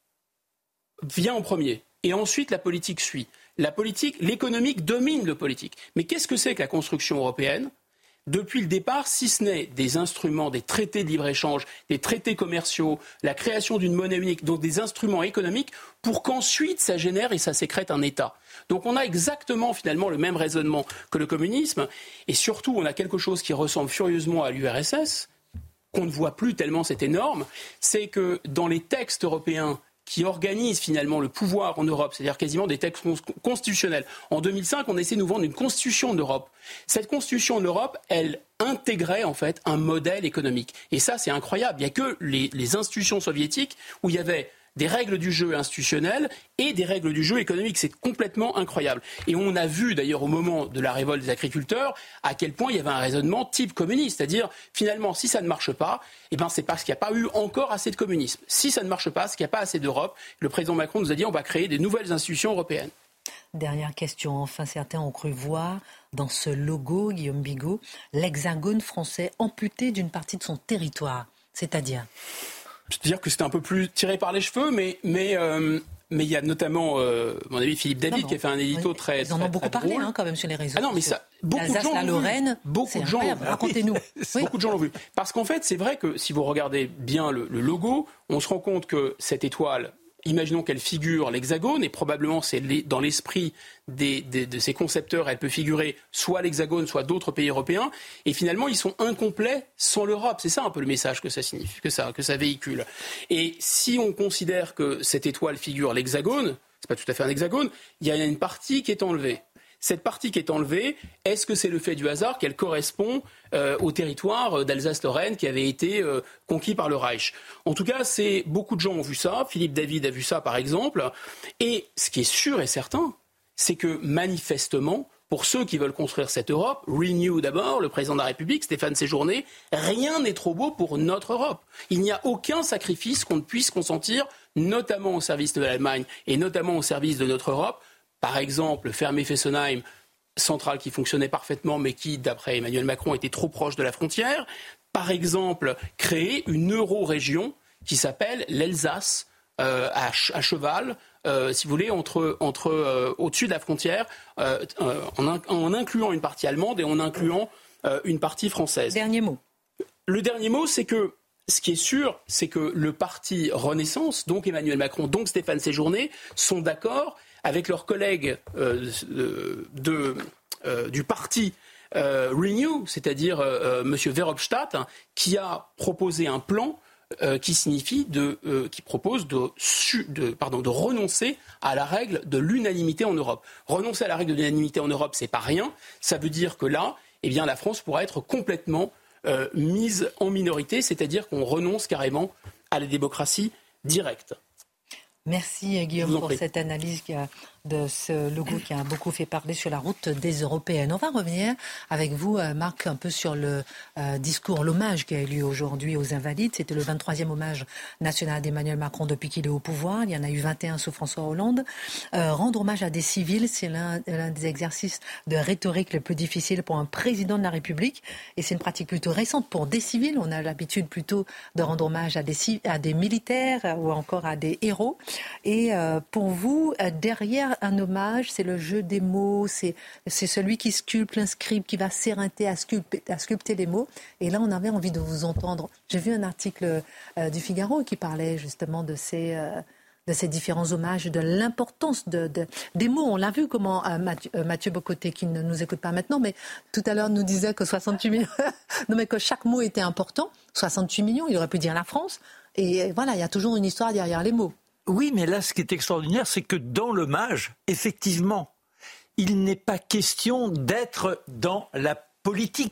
vient en premier et ensuite la politique suit. La politique, l'économique domine le politique. Mais qu'est-ce que c'est que la construction européenne ? Depuis le départ, si ce n'est des instruments, des traités de libre-échange, des traités commerciaux, la création d'une monnaie unique, donc des instruments économiques, pour qu'ensuite ça génère et ça sécrète un État. Donc on a exactement finalement le même raisonnement que le communisme, et surtout on a quelque chose qui ressemble furieusement à l'U R S S, qu'on ne voit plus tellement c'est énorme, c'est que dans les textes européens qui organisent finalement le pouvoir en Europe, c'est-à-dire quasiment des textes constitutionnels. En deux mille cinq, on essaie de nous vendre une constitution en Europe. Cette constitution en Europe, elle intégrait en fait un modèle économique. Et ça, c'est incroyable. Il n'y a que les, les institutions soviétiques où il y avait des règles du jeu institutionnelles et des règles du jeu économiques. C'est complètement incroyable. Et on a vu d'ailleurs au moment de la révolte des agriculteurs à quel point il y avait un raisonnement type communiste. C'est-à-dire, finalement, si ça ne marche pas, eh ben, c'est parce qu'il n'y a pas eu encore assez de communisme. Si ça ne marche pas, c'est qu'il n'y a pas assez d'Europe. Le président Macron nous a dit on va créer des nouvelles institutions européennes. Dernière question. Enfin, certains ont cru voir dans ce logo, Guillaume Bigot, l'hexagone français amputé d'une partie de son territoire. C'est-à-dire ? C'est-à-dire que c'était un peu plus tiré par les cheveux, mais mais euh, mais il y a notamment, euh, à mon avis, Philippe David non, non. qui a fait un édito oui. très. Ils en ont très, beaucoup très parlé, hein, quand même, sur les réseaux. Ah non, mais ça, beaucoup L'Alsace, de gens la l'ont Lorraine, vu. Beaucoup c'est de gens. incroyable. Racontez-nous. Oui. Beaucoup de gens l'ont vu. Parce qu'en fait, c'est vrai que si vous regardez bien le, le logo, on se rend compte que cette étoile. Imaginons qu'elle figure l'hexagone, et probablement c'est dans l'esprit des, des, de ces concepteurs, elle peut figurer soit l'hexagone, soit d'autres pays européens, et finalement ils sont incomplets sans l'Europe. C'est ça un peu le message que ça signifie, que ça, que ça véhicule. Et si on considère que cette étoile figure l'hexagone, c'est pas tout à fait un hexagone, il y a une partie qui est enlevée. Cette partie qui est enlevée, est-ce que c'est le fait du hasard qu'elle correspond euh, au territoire d'Alsace-Lorraine qui avait été euh, conquis par le Reich ? En tout cas, c'est, beaucoup de gens ont vu ça. Philippe David a vu ça, par exemple. Et ce qui est sûr et certain, c'est que manifestement, pour ceux qui veulent construire cette Europe, Renew d'abord, le président de la République, Stéphane Séjourné, rien n'est trop beau pour notre Europe. Il n'y a aucun sacrifice qu'on ne puisse consentir, notamment au service de l'Allemagne et notamment au service de notre Europe. Par exemple, fermer Fessenheim, centrale qui fonctionnait parfaitement, mais qui, d'après Emmanuel Macron, était trop proche de la frontière. Par exemple, créer une euro-région qui s'appelle l'Alsace, euh, à, à cheval, euh, si vous voulez, entre, entre, euh, au-dessus de la frontière, euh, euh, en, en incluant une partie allemande et en incluant euh, une partie française. Dernier mot. Le dernier mot, c'est que ce qui est sûr, c'est que le parti Renaissance, donc Emmanuel Macron, donc Stéphane Séjourné, sont d'accord avec leurs collègues euh, de, de, euh, du parti euh, Renew, c'est-à-dire euh, M. Verhofstadt, hein, qui a proposé un plan euh, qui signifie de, euh, qui propose de, su, de, pardon, de renoncer à la règle de l'unanimité en Europe. Renoncer à la règle de l'unanimité en Europe, c'est pas rien. Ça veut dire que là, eh bien la France pourra être complètement euh, mise en minorité, c'est-à-dire qu'on renonce carrément à la démocratie directe. Merci Guillaume pour cette analyse de ce logo qui a beaucoup fait parler sur la route des Européennes. On va revenir avec vous, Marc, un peu sur le euh, discours, l'hommage qui a eu lieu aujourd'hui aux Invalides. C'était le vingt-troisième hommage national d'Emmanuel Macron depuis qu'il est au pouvoir. Il y en a eu vingt et un sous François Hollande. Euh, rendre hommage à des civils, c'est l'un, l'un des exercices de rhétorique les plus difficiles pour un président de la République. Et c'est une pratique plutôt récente pour des civils. On a l'habitude plutôt de rendre hommage à des, à des militaires ou encore à des héros. Et euh, pour vous, euh, derrière un hommage, c'est le jeu des mots, c'est, c'est celui qui sculpte, l'inscribe, qui va s'éreinter à sculpter, à sculpter les mots. Et là, on avait envie de vous entendre. J'ai vu un article euh, du Figaro qui parlait justement de ces, euh, de ces différents hommages, de l'importance de, de, des mots. On l'a vu comment euh, Mathieu, euh, Mathieu Bocoté, qui ne nous écoute pas maintenant, mais tout à l'heure nous disait que soixante-huit millions, non mais que chaque mot était important. soixante-huit millions, il aurait pu dire la France. Et voilà, il y a toujours une histoire derrière les mots. Oui, mais là, ce qui est extraordinaire, c'est que dans l'hommage, effectivement, il n'est pas question d'être dans la politique.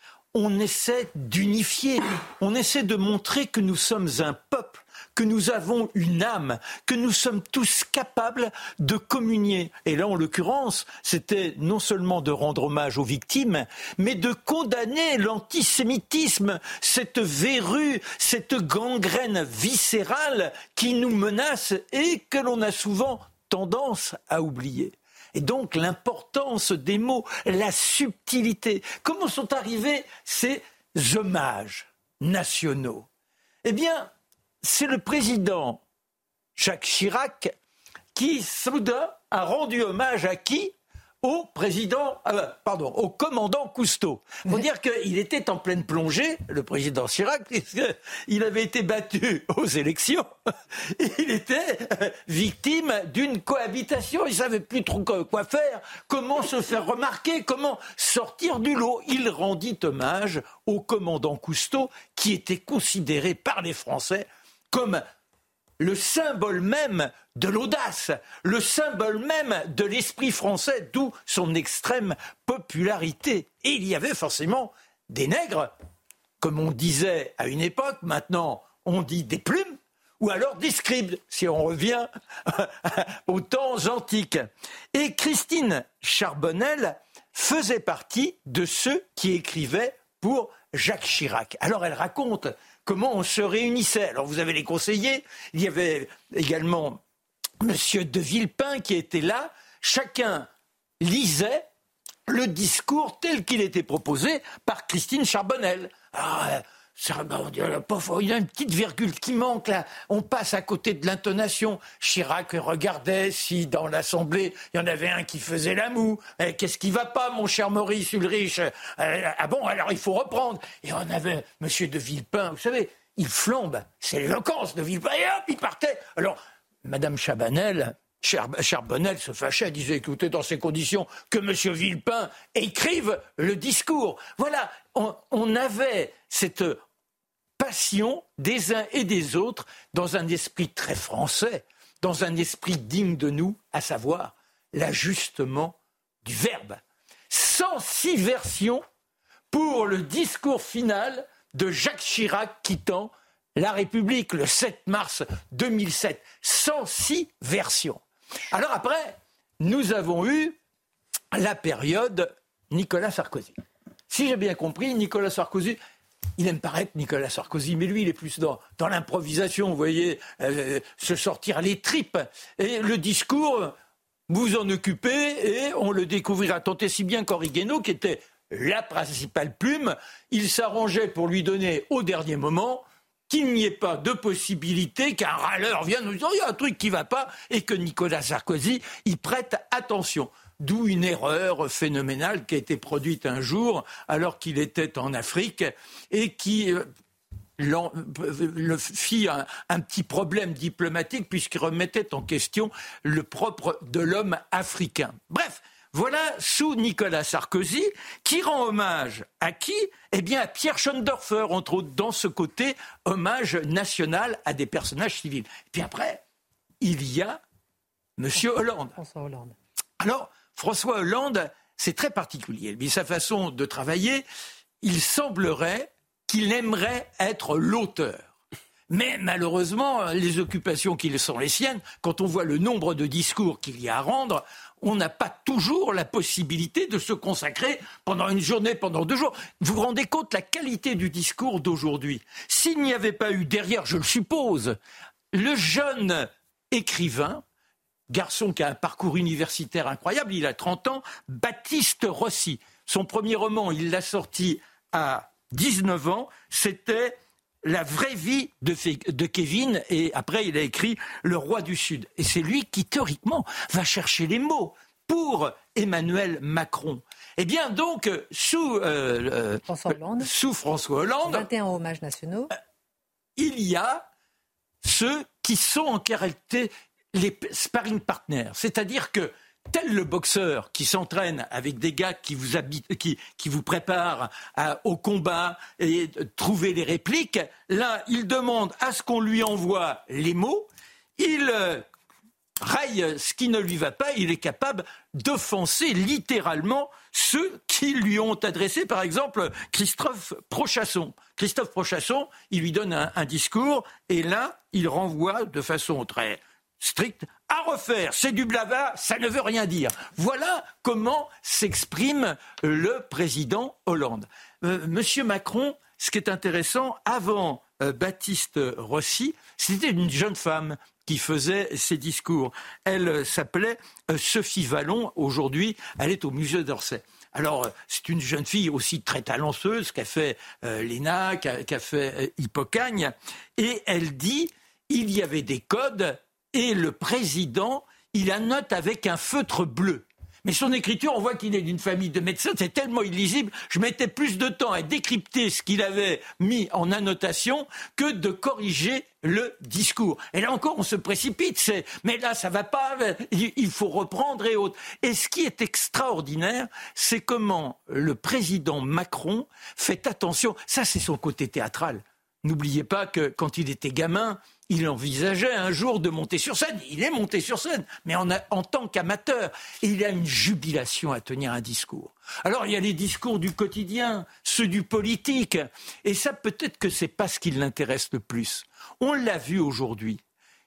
On essaie d'unifier, on essaie de montrer que nous sommes un peuple, que nous avons une âme, que nous sommes tous capables de communier. Et là, en l'occurrence, c'était non seulement de rendre hommage aux victimes, mais de condamner l'antisémitisme, cette verrue, cette gangrène viscérale qui nous menace et que l'on a souvent tendance à oublier. Et donc l'importance des mots, la subtilité. Comment sont arrivés ces hommages nationaux ? Eh bien, c'est le président Jacques Chirac qui, soudain, a rendu hommage à qui ? Au président, euh, pardon, au commandant Cousteau. Il faut dire qu'il était en pleine plongée, le président Chirac, puisqu'il avait été battu aux élections. Il était victime d'une cohabitation. Il ne savait plus trop quoi faire, comment se faire remarquer, comment sortir du lot. Il rendit hommage au commandant Cousteau, qui était considéré par les Français comme le symbole même de l'audace, le symbole même de l'esprit français, d'où son extrême popularité. Et il y avait forcément des nègres, comme on disait à une époque, maintenant on dit des plumes, ou alors des scribes, si on revient aux temps antiques. Et Christine Charbonnel faisait partie de ceux qui écrivaient pour Jacques Chirac. Alors elle raconte comment on se réunissait. Alors vous avez les conseillers, il y avait également Monsieur de Villepin qui était là. Chacun lisait le discours tel qu'il était proposé par Christine Charbonnel. Ah, il y a une petite virgule qui manque là, on passe à côté de l'intonation. Chirac regardait si dans l'Assemblée il y en avait un qui faisait la moue. Eh, qu'est-ce qui va pas, mon cher Maurice Ulrich? eh, Ah bon, alors il faut reprendre. Et on avait Monsieur de Villepin, vous savez, il flambe, c'est l'éloquence de Villepin, et hop, il partait. Alors, Madame Chabanel, Charbonnel se fâchait, disait, écoutez, dans ces conditions, que Monsieur Villepin écrive le discours. Voilà, on, on avait cette passion des uns et des autres dans un esprit très français, dans un esprit digne de nous, à savoir l'ajustement du verbe. cent six versions pour le discours final de Jacques Chirac quittant la République le sept mars deux mille sept. cent six versions. Alors après, nous avons eu la période Nicolas Sarkozy. Si j'ai bien compris, Nicolas Sarkozy, il aime paraître Nicolas Sarkozy, mais lui, il est plus dans, dans l'improvisation, vous voyez, euh, se sortir les tripes. Et le discours, vous en occupez et on le découvrira tant et si bien qu'Henri Guénaud, qui était la principale plume, il s'arrangeait pour lui donner au dernier moment qu'il n'y ait pas de possibilité qu'un râleur vienne nous dire il y a un truc qui ne va pas et que Nicolas Sarkozy y prête attention. D'où une erreur phénoménale qui a été produite un jour alors qu'il était en Afrique et qui euh, le fit un, un petit problème diplomatique puisqu'il remettait en question le propre de l'homme africain. Bref, voilà sous Nicolas Sarkozy qui rend hommage à qui ? Eh bien à Pierre Schoendorfer, entre autres, dans ce côté hommage national à des personnages civils. Et puis après, il y a Monsieur Hollande. François Hollande. Alors, François Hollande c'est très particulier. Mais sa façon de travailler, il semblerait qu'il aimerait être l'auteur. Mais malheureusement, les occupations qui sont les siennes, quand on voit le nombre de discours qu'il y a à rendre, on n'a pas toujours la possibilité de se consacrer pendant une journée, pendant deux jours. Vous vous rendez compte de la qualité du discours d'aujourd'hui? S'il n'y avait pas eu derrière, je le suppose, le jeune écrivain, garçon qui a un parcours universitaire incroyable, il a trente ans, Baptiste Rossi. Son premier roman, il l'a sorti à dix-neuf ans, c'était La vraie vie de, de Kevin, et après il a écrit Le Roi du Sud. Et c'est lui qui, théoriquement, va chercher les mots pour Emmanuel Macron. Eh bien, donc, sous, euh, François Hollande, sous François Hollande, vingt et un hommages nationaux, euh, il y a ceux qui sont en réalité les sparring partners. C'est-à-dire que, tel le boxeur qui s'entraîne avec des gars qui vous, habitent, qui, qui vous préparent à, au combat et trouver les répliques, là, il demande à ce qu'on lui envoie les mots, il euh, raille ce qui ne lui va pas, il est capable d'offenser littéralement ceux qui lui ont adressé, par exemple, Christophe Prochasson. Christophe Prochasson, il lui donne un, un discours, et là, il renvoie de façon très stricte à refaire. C'est du blabla, ça ne veut rien dire. Voilà comment s'exprime le président Hollande. Euh, Monsieur Macron, ce qui est intéressant, avant euh, Baptiste Rossi, c'était une jeune femme qui faisait ses discours. Elle euh, s'appelait euh, Sophie Vallon. Aujourd'hui, elle est au musée d'Orsay. Alors, c'est une jeune fille aussi très talentueuse, qui a fait euh, l'E N A, qui a, qui a fait euh, Hippocagne, et elle dit, il y avait des codes, et le président, il annote avec un feutre bleu. Mais son écriture, on voit qu'il est d'une famille de médecins, c'est tellement illisible, je mettais plus de temps à décrypter ce qu'il avait mis en annotation que de corriger le discours. Et là encore, on se précipite, c'est « mais là, ça va pas, il faut reprendre et autres ». Et ce qui est extraordinaire, c'est comment le président Macron fait attention, ça c'est son côté théâtral. N'oubliez pas que quand il était gamin, il envisageait un jour de monter sur scène. Il est monté sur scène, mais en, a, en tant qu'amateur. Et il a une jubilation à tenir un discours. Alors, il y a les discours du quotidien, ceux du politique. Et ça, peut-être que c'est pas ce qui l'intéresse le plus. On l'a vu aujourd'hui.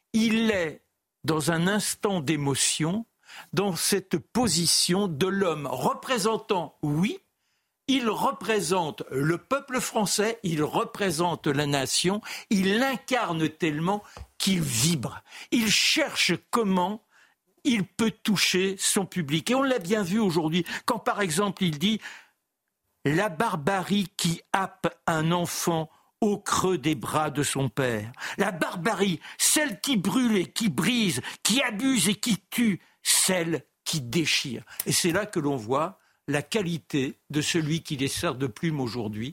Il est dans un instant d'émotion, dans cette position de l'homme représentant, oui, il représente le peuple français, il représente la nation, il l'incarne tellement qu'il vibre. Il cherche comment il peut toucher son public. Et on l'a bien vu aujourd'hui, quand par exemple il dit « La barbarie qui happe un enfant au creux des bras de son père. La barbarie, celle qui brûle et qui brise, qui abuse et qui tue, celle qui déchire. » Et c'est là que l'on voit la qualité de celui qui les sert de plume aujourd'hui.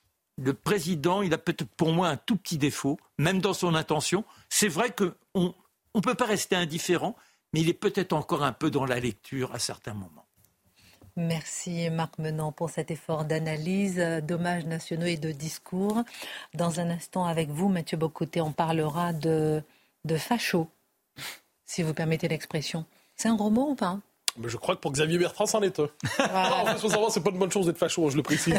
Le président, il a peut-être pour moi un tout petit défaut, même dans son intention. C'est vrai qu'on ne peut pas rester indifférent, mais il est peut-être encore un peu dans la lecture à certains moments. Merci Marc Menant pour cet effort d'analyse, d'hommages nationaux et de discours. Dans un instant avec vous, Mathieu Bocoté, on parlera de, de facho, si vous permettez l'expression. C'est un gros mot ou pas ? Mais je crois que pour Xavier Bertrand, c'en est un. Voilà. En fait, il faut savoir, c'est pas une bonne chose d'être facho, je le précise.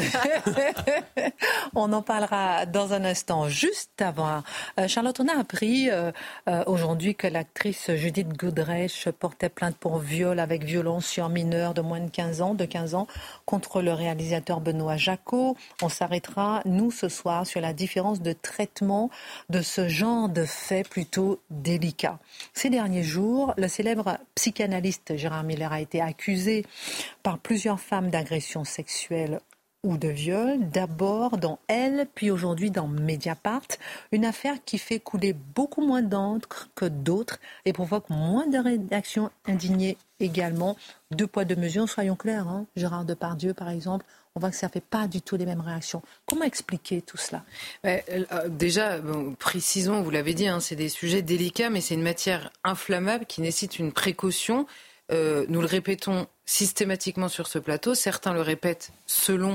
On en parlera dans un instant. Juste avant, euh, Charlotte, on a appris euh, euh, aujourd'hui que l'actrice Judith Godrèche portait plainte pour viol avec violence sur mineur de moins de quinze ans, de quinze ans, contre le réalisateur Benoît Jacot. On s'arrêtera, nous, ce soir, sur la différence de traitement de ce genre de faits plutôt délicats. Ces derniers jours, le célèbre psychanalyste Gérard Miller a été accusé par plusieurs femmes d'agression sexuelle ou de viol, d'abord dans Elle, puis aujourd'hui dans Mediapart. Une affaire qui fait couler beaucoup moins d'encre que d'autres et provoque moins de réactions indignées également. Deux poids, deux mesures, soyons clairs. Hein. Gérard Depardieu, par exemple, on voit que ça ne fait pas du tout les mêmes réactions. Comment expliquer tout cela ? Ouais, euh, Déjà, bon, précisons, vous l'avez dit, hein, c'est des sujets délicats, mais c'est une matière inflammable qui nécessite une précaution. Euh, nous le répétons systématiquement sur ce plateau, certains le répètent selon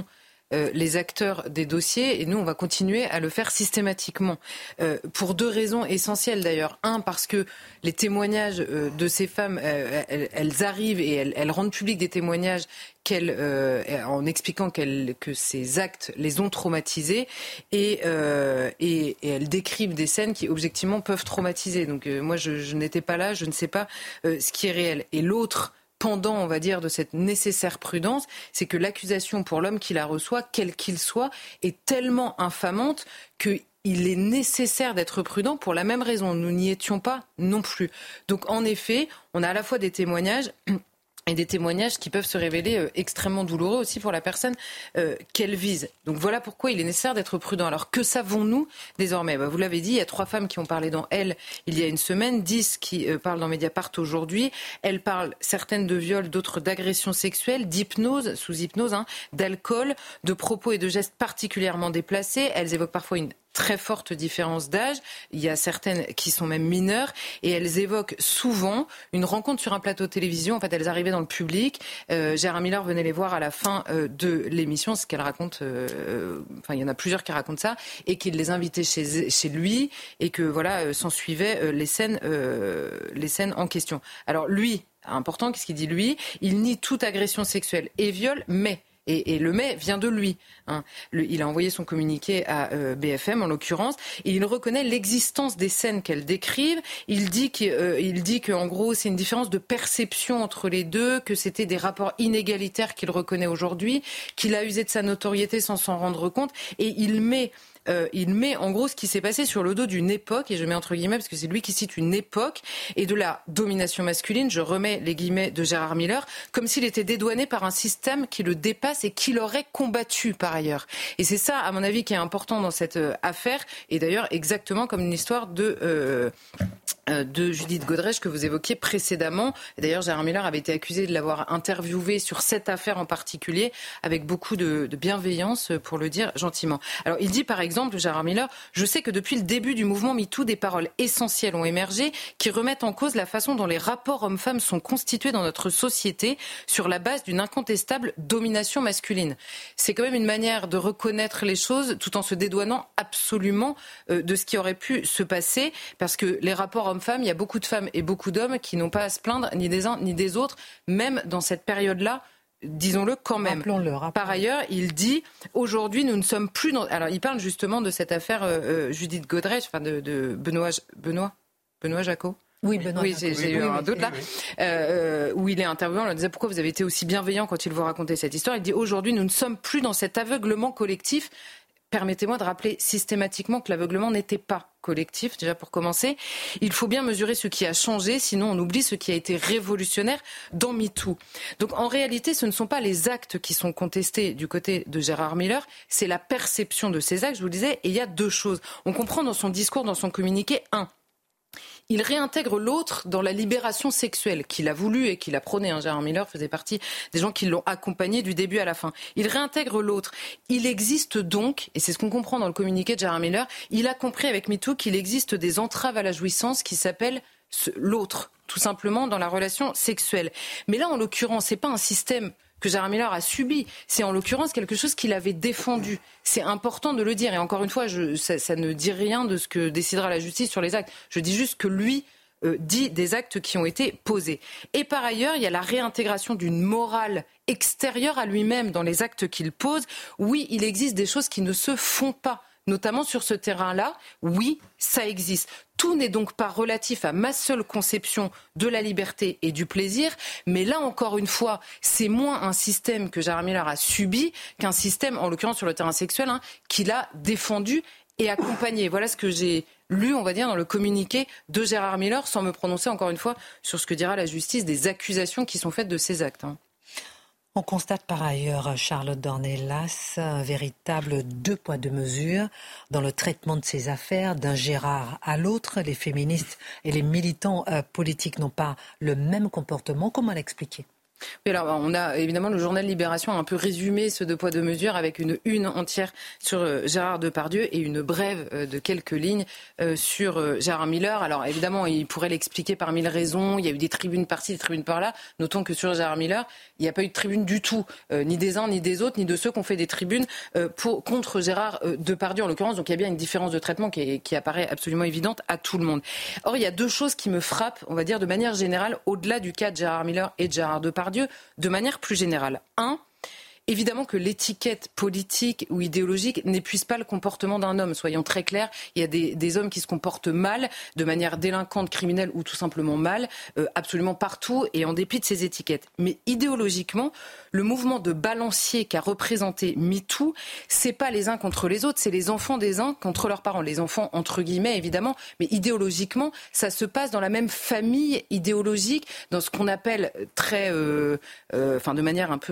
euh, les acteurs des dossiers et nous, on va continuer à le faire systématiquement. Euh, pour deux raisons essentielles d'ailleurs. Un, parce que les témoignages euh, de ces femmes, euh, elles, elles arrivent et elles, elles rendent public des témoignages qu'elles, euh, en expliquant qu'elles, que ces actes les ont traumatisées et, euh, et, et elles décrivent des scènes qui objectivement peuvent traumatiser. Donc euh, moi, je, je n'étais pas là, je ne sais pas euh, ce qui est réel. Et l'autre pendant, on va dire, de cette nécessaire prudence, c'est que l'accusation pour l'homme qui la reçoit, quel qu'il soit, est tellement infamante que il est nécessaire d'être prudent pour la même raison. Nous n'y étions pas non plus. Donc, en effet, on a à la fois des témoignages et des témoignages qui peuvent se révéler euh, extrêmement douloureux aussi pour la personne euh, qu'elle vise. Donc voilà pourquoi il est nécessaire d'être prudent. Alors que savons-nous désormais ? Bah, vous l'avez dit, il y a trois femmes qui ont parlé dans Elle il y a une semaine, dix qui euh, parlent dans Mediapart aujourd'hui. Elles parlent certaines de viol, d'autres d'agressions sexuelles, d'hypnose, sous hypnose, hein, d'alcool, de propos et de gestes particulièrement déplacés. Elles évoquent parfois une très forte différence d'âge. Il y a certaines qui sont même mineures et elles évoquent souvent une rencontre sur un plateau de télévision. En fait, elles arrivaient dans le public. Euh, Gérard Miller venait les voir à la fin euh, de l'émission, ce qu'elle raconte. Euh, enfin, il y en a plusieurs qui racontent ça et qu'il les invitait chez, chez lui et que voilà, euh, s'en suivaient euh, les scènes, euh, les scènes en question. Alors lui, important, qu'est-ce qu'il dit lui ? Il nie toute agression sexuelle et viol, mais Et, et le mais vient de lui. Hein. Le, il a envoyé son communiqué à euh, B F M, en l'occurrence, et il reconnaît l'existence des scènes qu'elles décrivent. Il dit que, euh, il dit qu'en gros, c'est une différence de perception entre les deux, que c'était des rapports inégalitaires qu'il reconnaît aujourd'hui, qu'il a usé de sa notoriété sans s'en rendre compte, et il met... Euh, il met en gros ce qui s'est passé sur le dos d'une époque, et je mets entre guillemets parce que c'est lui qui cite une époque, et de la domination masculine, je remets les guillemets de Gérard Miller, comme s'il était dédouané par un système qui le dépasse et qui l'aurait combattu par ailleurs. Et c'est ça, à mon avis, qui est important dans cette euh, affaire, et d'ailleurs exactement comme une histoire de... Euh, de Judith Godrèche que vous évoquiez précédemment. Et d'ailleurs, Gérard Miller avait été accusé de l'avoir interviewé sur cette affaire en particulier avec beaucoup de, de bienveillance, pour le dire gentiment. Alors, il dit par exemple, Gérard Miller, « Je sais que depuis le début du mouvement MeToo, des paroles essentielles ont émergé qui remettent en cause la façon dont les rapports hommes-femmes sont constitués dans notre société sur la base d'une incontestable domination masculine. » C'est quand même une manière de reconnaître les choses tout en se dédouanant absolument euh, de ce qui aurait pu se passer, parce que les rapports hommes femmes, il y a beaucoup de femmes et beaucoup d'hommes qui n'ont pas à se plaindre ni des uns ni des autres, même dans cette période-là, disons-le quand même. Rappelons-le, rappelons-le. Par ailleurs, il dit, aujourd'hui, nous ne sommes plus dans... Alors, il parle justement de cette affaire euh, Judith Godrèche, enfin de, de Benoît, Benoît, Benoît Jacot. Oui, Benoît. Oui, j'ai, j'ai eu un doute là, euh, où il est interviewé, on lui disait pourquoi vous avez été aussi bienveillant quand il vous racontait cette histoire. Il dit, aujourd'hui, nous ne sommes plus dans cet aveuglement collectif. Permettez-moi de rappeler systématiquement que l'aveuglement n'était pas collectif, déjà pour commencer. Il faut bien mesurer ce qui a changé, sinon on oublie ce qui a été révolutionnaire dans MeToo. Donc en réalité, ce ne sont pas les actes qui sont contestés du côté de Gérard Miller, c'est la perception de ces actes, je vous le disais, et il y a deux choses. On comprend dans son discours, dans son communiqué, un, il réintègre l'autre dans la libération sexuelle qu'il a voulu et qu'il a prôné. Hein. Gérard Miller faisait partie des gens qui l'ont accompagné du début à la fin. Il réintègre l'autre. Il existe donc, et c'est ce qu'on comprend dans le communiqué de Gérard Miller, il a compris avec MeToo qu'il existe des entraves à la jouissance qui s'appellent l'autre, tout simplement dans la relation sexuelle. Mais là, en l'occurrence, c'est pas un système que Gérard Miller a subi. C'est en l'occurrence quelque chose qu'il avait défendu. C'est important de le dire. Et encore une fois, je, ça, ça ne dit rien de ce que décidera la justice sur les actes. Je dis juste que lui euh, dit des actes qui ont été posés. Et par ailleurs, il y a la réintégration d'une morale extérieure à lui-même dans les actes qu'il pose. Oui, il existe des choses qui ne se font pas. Notamment sur ce terrain-là, oui, ça existe. Tout n'est donc pas relatif à ma seule conception de la liberté et du plaisir, mais là encore une fois, c'est moins un système que Gérard Miller a subi qu'un système, en l'occurrence sur le terrain sexuel, hein, qu'il a défendu et accompagné. Voilà ce que j'ai lu, on va dire, dans le communiqué de Gérard Miller, sans me prononcer encore une fois sur ce que dira la justice des accusations qui sont faites de ces actes. Hein. On constate par ailleurs, Charlotte Dornelas, un véritable deux poids deux mesures dans le traitement de ces affaires, d'un Gérard à l'autre. Les féministes et les militants euh, politiques n'ont pas le même comportement. Comment l'expliquer ? Oui, alors on a évidemment le journal Libération a un peu résumé ce deux poids deux mesures avec une une entière sur Gérard Depardieu et une brève de quelques lignes sur Gérard Miller. Alors évidemment, il pourrait l'expliquer par mille raisons. Il y a eu des tribunes par-ci, des tribunes par-là. Notons que sur Gérard Miller, il n'y a pas eu de tribune du tout, euh, ni des uns ni des autres, ni de ceux qui ont fait des tribunes euh, pour, contre Gérard euh, Depardieu en l'occurrence. Donc il y a bien une différence de traitement qui, est, qui apparaît absolument évidente à tout le monde. Or, il y a deux choses qui me frappent, on va dire de manière générale, au-delà du cas de Gérard Miller et de Gérard Depardieu. De manière plus générale. Un, évidemment que l'étiquette politique ou idéologique n'épuise pas le comportement d'un homme. Soyons très clairs, il y a des, des hommes qui se comportent mal, de manière délinquante, criminelle ou tout simplement mal, euh, absolument partout et en dépit de ces étiquettes. Mais idéologiquement, le mouvement de balancier qu'a représenté MeToo, c'est pas les uns contre les autres, c'est les enfants des uns contre leurs parents. Les enfants entre guillemets évidemment, mais idéologiquement, ça se passe dans la même famille idéologique, dans ce qu'on appelle très, euh, euh, enfin de manière un peu,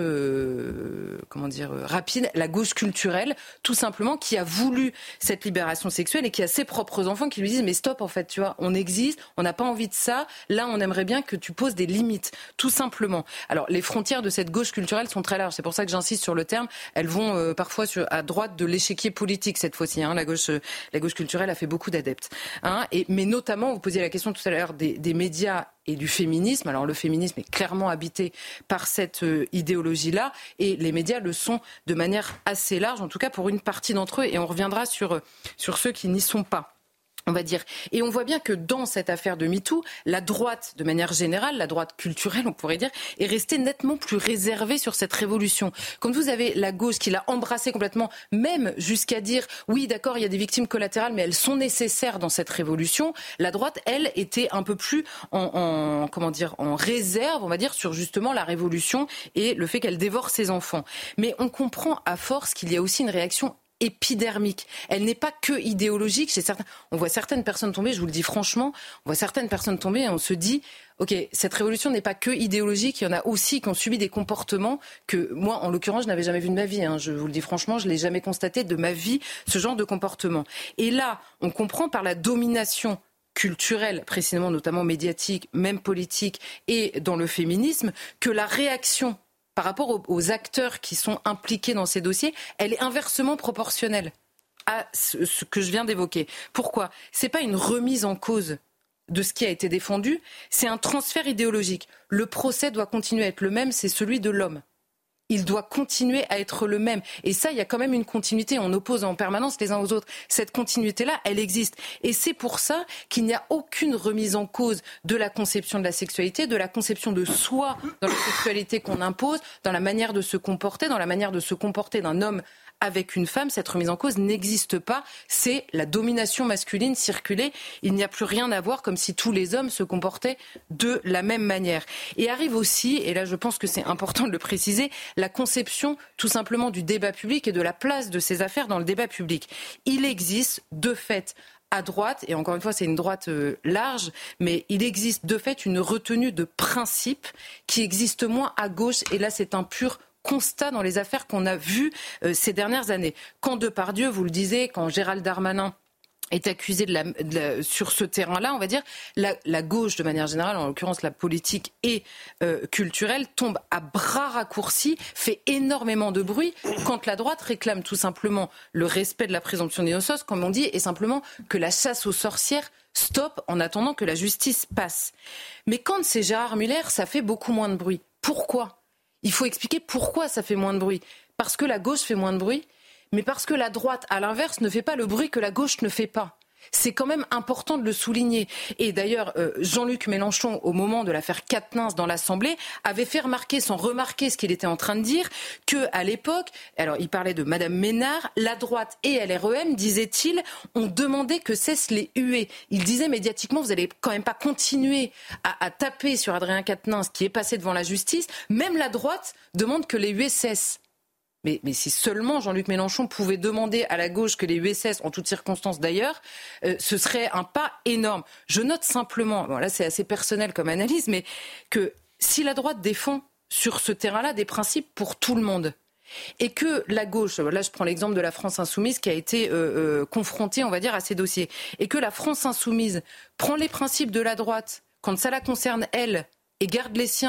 euh, comment dire, euh, rapide, la gauche culturelle, tout simplement, qui a voulu cette libération sexuelle et qui a ses propres enfants qui lui disent mais stop en fait, tu vois, on existe, on n'a pas envie de ça, là on aimerait bien que tu poses des limites, tout simplement. Alors les frontières de cette gauche culturelle sont très larges. C'est pour ça que j'insiste sur le terme. Elles vont euh, parfois sur, à droite de l'échiquier politique cette fois-ci. Hein. La gauche, euh, la gauche culturelle a fait beaucoup d'adeptes. Hein. Et, mais notamment, vous posiez la question tout à l'heure des, des médias et du féminisme. Alors le féminisme est clairement habité par cette euh, idéologie-là et les médias le sont de manière assez large, en tout cas pour une partie d'entre eux. Et on reviendra sur, euh, sur ceux qui n'y sont pas. On va dire. Et on voit bien que dans cette affaire de MeToo, la droite, de manière générale, la droite culturelle, on pourrait dire, est restée nettement plus réservée sur cette révolution. Quand vous avez la gauche qui l'a embrassée complètement, même jusqu'à dire, oui, d'accord, il y a des victimes collatérales, mais elles sont nécessaires dans cette révolution, la droite, elle, était un peu plus en, en comment dire, en réserve, on va dire, sur justement la révolution et le fait qu'elle dévore ses enfants. Mais on comprend à force qu'il y a aussi une réaction épidermique. Elle n'est pas que idéologique. Chez certains, on voit certaines personnes tomber, je vous le dis franchement, on voit certaines personnes tomber et on se dit, ok, cette révolution n'est pas que idéologique, il y en a aussi qui ont subi des comportements que moi, en l'occurrence, je n'avais jamais vu de ma vie. Hein. Je vous le dis franchement, je ne l'ai jamais constaté de ma vie, ce genre de comportement. Et là, on comprend par la domination culturelle, précisément notamment médiatique, même politique et dans le féminisme, que la réaction par rapport aux, aux acteurs qui sont impliqués dans ces dossiers, elle est inversement proportionnelle à ce, ce que je viens d'évoquer. Pourquoi ? C'est pas une remise en cause de ce qui a été défendu, c'est un transfert idéologique. Le procès doit continuer à être le même, c'est celui de l'homme. Il doit continuer à être le même. Et ça, il y a quand même une continuité. On oppose en permanence les uns aux autres. Cette continuité-là, elle existe. Et c'est pour ça qu'il n'y a aucune remise en cause de la conception de la sexualité, de la conception de soi dans la sexualité qu'on impose, dans la manière de se comporter, dans la manière de se comporter d'un homme avec une femme. Cette remise en cause n'existe pas. C'est la domination masculine circulée. Il n'y a plus rien à voir, comme si tous les hommes se comportaient de la même manière. Et arrive aussi, et là je pense que c'est important de le préciser, la conception tout simplement du débat public et de la place de ces affaires dans le débat public. Il existe de fait à droite, et encore une fois c'est une droite euh, large, mais il existe de fait une retenue de principe qui existe moins à gauche, et là c'est un pur constat dans les affaires qu'on a vues euh, ces dernières années. Quand Depardieu, vous le disiez, quand Gérald Darmanin est accusé de la, de la, sur ce terrain-là, on va dire, la, la gauche, de manière générale, en l'occurrence la politique et euh, culturelle, tombe à bras raccourcis, fait énormément de bruit, quand la droite réclame tout simplement le respect de la présomption d'innocence, comme on dit, et simplement que la chasse aux sorcières stoppe en attendant que la justice passe. Mais quand c'est Gérard Miller, ça fait beaucoup moins de bruit. Pourquoi ? Il faut expliquer pourquoi ça fait moins de bruit. Parce que la gauche fait moins de bruit, mais parce que la droite, à l'inverse, ne fait pas le bruit que la gauche ne fait pas. C'est quand même important de le souligner. Et d'ailleurs, euh, Jean-Luc Mélenchon, au moment de l'affaire Quatennens dans l'Assemblée, avait fait remarquer, sans remarquer ce qu'il était en train de dire, qu'à l'époque, alors il parlait de Madame Ménard, la droite et L R E M, disait-il, ont demandé que cessent les huées. Il disait médiatiquement, vous n'allez quand même pas continuer à, à taper sur Adrien Quatennens, qui est passé devant la justice. Même la droite demande que les huées cessent. Mais, mais si seulement Jean-Luc Mélenchon pouvait demander à la gauche que les huées cessent, en toutes circonstances d'ailleurs, euh, ce serait un pas énorme. Je note simplement, bon là c'est assez personnel comme analyse, mais que si la droite défend sur ce terrain-là des principes pour tout le monde, et que la gauche, là je prends l'exemple de la France Insoumise qui a été euh, euh, confrontée, on va dire, à ces dossiers, et que la France Insoumise prend les principes de la droite quand ça la concerne elle, et garde les siens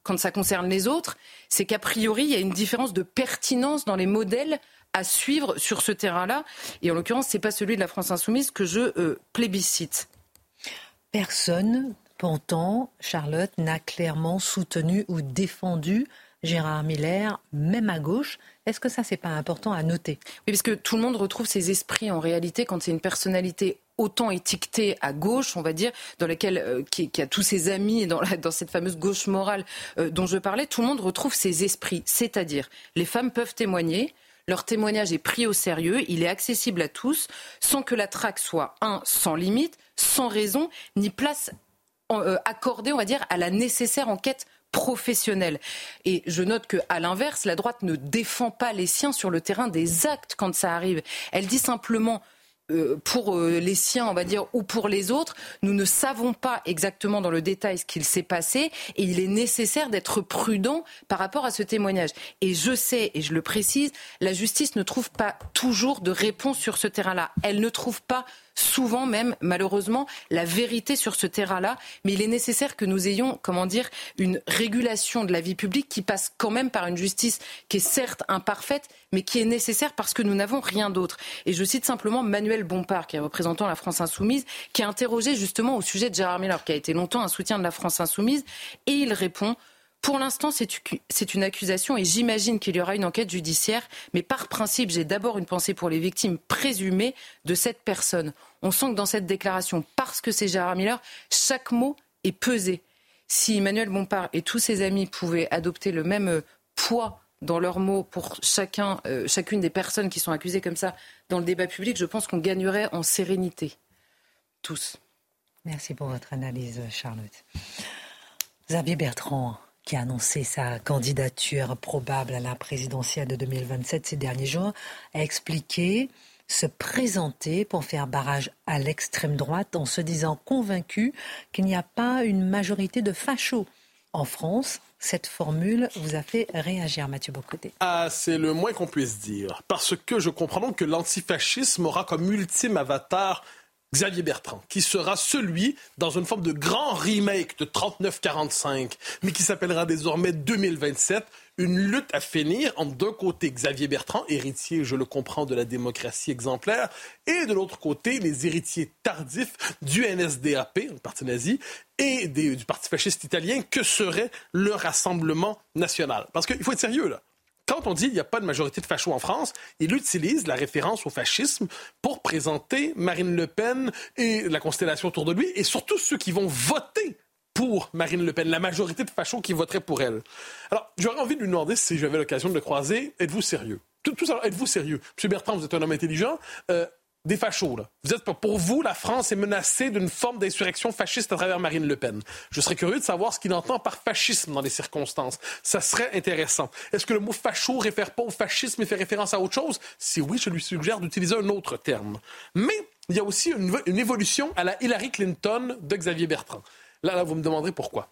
quand ça concerne les autres, c'est qu'a priori, il y a une différence de pertinence dans les modèles à suivre sur ce terrain-là. Et en l'occurrence, ce n'est pas celui de la France Insoumise que je euh, plébiscite. Personne, pourtant, Charlotte, n'a clairement soutenu ou défendu Gérard Miller, même à gauche. Est-ce que ça, c'est pas important à noter ? Oui, parce que tout le monde retrouve ses esprits en réalité quand c'est une personnalité autant étiquetée à gauche, on va dire, dans laquelle euh, qui, qui a tous ses amis dans, la, dans cette fameuse gauche morale euh, dont je parlais. Tout le monde retrouve ses esprits, c'est-à-dire les femmes peuvent témoigner. Leur témoignage est pris au sérieux, il est accessible à tous, sans que la traque soit, un, sans limite, sans raison, ni place euh, accordée, on va dire, à la nécessaire enquête professionnelle. Et je note qu'à l'inverse, la droite ne défend pas les siens sur le terrain des actes quand ça arrive. Elle dit simplement... Euh, pour euh, les siens, on va dire, ou pour les autres, nous ne savons pas exactement dans le détail ce qu'il s'est passé et il est nécessaire d'être prudent par rapport à ce témoignage. Et je sais, et je le précise, la justice ne trouve pas toujours de réponse sur ce terrain-là. Elle ne trouve pas souvent même, malheureusement, la vérité sur ce terrain-là. Mais il est nécessaire que nous ayons, comment dire, une régulation de la vie publique qui passe quand même par une justice qui est certes imparfaite, mais qui est nécessaire parce que nous n'avons rien d'autre. Et je cite simplement Manuel Bompard, qui est représentant la France Insoumise, qui a interrogé justement au sujet de Gérard Miller, qui a été longtemps un soutien de la France Insoumise, et il répond... Pour l'instant, c'est une accusation et j'imagine qu'il y aura une enquête judiciaire. Mais par principe, j'ai d'abord une pensée pour les victimes présumées de cette personne. On sent que dans cette déclaration, parce que c'est Gérard Miller, chaque mot est pesé. Si Emmanuel Bompard et tous ses amis pouvaient adopter le même poids dans leurs mots pour chacun, euh, chacune des personnes qui sont accusées comme ça dans le débat public, je pense qu'on gagnerait en sérénité. Tous. Merci pour votre analyse, Charlotte. Xavier Bertrand, qui a annoncé sa candidature probable à la présidentielle de deux mille vingt-sept ces derniers jours, a expliqué se présenter pour faire barrage à l'extrême droite en se disant convaincu qu'il n'y a pas une majorité de fachos en France. Cette formule vous a fait réagir, Mathieu Bocoté. Ah, c'est le moins qu'on puisse dire. Parce que je comprends donc que l'antifascisme aura comme ultime avatar Xavier Bertrand, qui sera celui, dans une forme de grand remake de trente-neuf quarante-cinq, mais qui s'appellera désormais deux mille vingt-sept, une lutte à finir entre d'un côté Xavier Bertrand, héritier, je le comprends, de la démocratie exemplaire, et de l'autre côté, les héritiers tardifs du N S D A P, le parti nazi, et des, du parti fasciste italien, que serait le Rassemblement national. Parce qu'il faut être sérieux, là. Quand on dit qu'il n'y a pas de majorité de fachos en France, il utilise la référence au fascisme pour présenter Marine Le Pen et la constellation autour de lui, et surtout ceux qui vont voter pour Marine Le Pen, la majorité de fachos qui voteraient pour elle. Alors, j'aurais envie de lui demander, si j'avais l'occasion de le croiser, êtes-vous sérieux? Tout, tout ça, êtes-vous sérieux? Monsieur Bertrand, vous êtes un homme intelligent. Euh, Des fachos, là. Vous êtes, pour vous, la France est menacée d'une forme d'insurrection fasciste à travers Marine Le Pen. Je serais curieux de savoir ce qu'il entend par fascisme dans les circonstances. Ça serait intéressant. Est-ce que le mot facho réfère pas au fascisme et fait référence à autre chose? Si oui, je lui suggère d'utiliser un autre terme. Mais il y a aussi une, une évolution à la Hillary Clinton de Xavier Bertrand. Là, là, vous me demanderez pourquoi.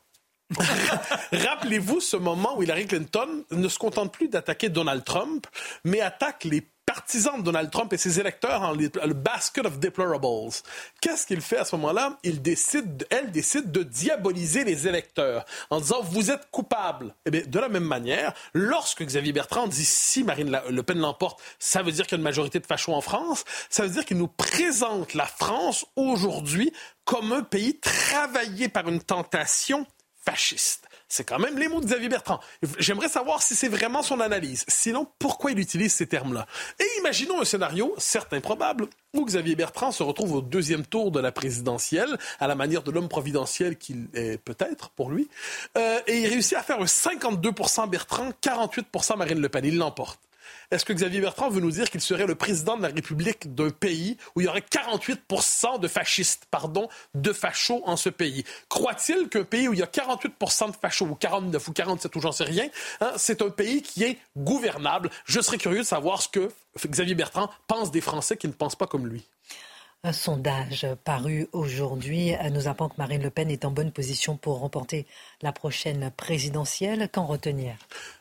Rappelez-vous ce moment où Hillary Clinton ne se contente plus d'attaquer Donald Trump, mais attaque les partisans de Donald Trump et ses électeurs en le basket of deplorables. Qu'est-ce qu'il fait à ce moment-là? Il décide, elle décide de diaboliser les électeurs en disant « vous êtes coupables ». Eh bien, de la même manière, lorsque Xavier Bertrand dit « si Marine Le Pen l'emporte, ça veut dire qu'il y a une majorité de fachos en France », ça veut dire qu'il nous présente la France aujourd'hui comme un pays travaillé par une tentation fasciste. C'est quand même les mots de Xavier Bertrand. J'aimerais savoir si c'est vraiment son analyse. Sinon, pourquoi il utilise ces termes-là? Et imaginons un scénario, certes improbable, où Xavier Bertrand se retrouve au deuxième tour de la présidentielle, à la manière de l'homme providentiel qu'il est peut-être pour lui, euh, et il réussit à faire un cinquante-deux pour cent Bertrand, quarante-huit pour cent Marine Le Pen. Il l'emporte. Est-ce que Xavier Bertrand veut nous dire qu'il serait le président de la République d'un pays où il y aurait quarante-huit pour cent de fascistes, pardon, de fachos en ce pays? Croit-il qu'un pays où il y a quarante-huit pour cent de fachos, ou quarante-neuf ou quarante-sept, ou j'en sais rien, hein, c'est un pays qui est gouvernable? Je serais curieux de savoir ce que Xavier Bertrand pense des Français qui ne pensent pas comme lui. Un sondage paru aujourd'hui nous apprend que Marine Le Pen est en bonne position pour remporter la prochaine présidentielle. Qu'en retenir?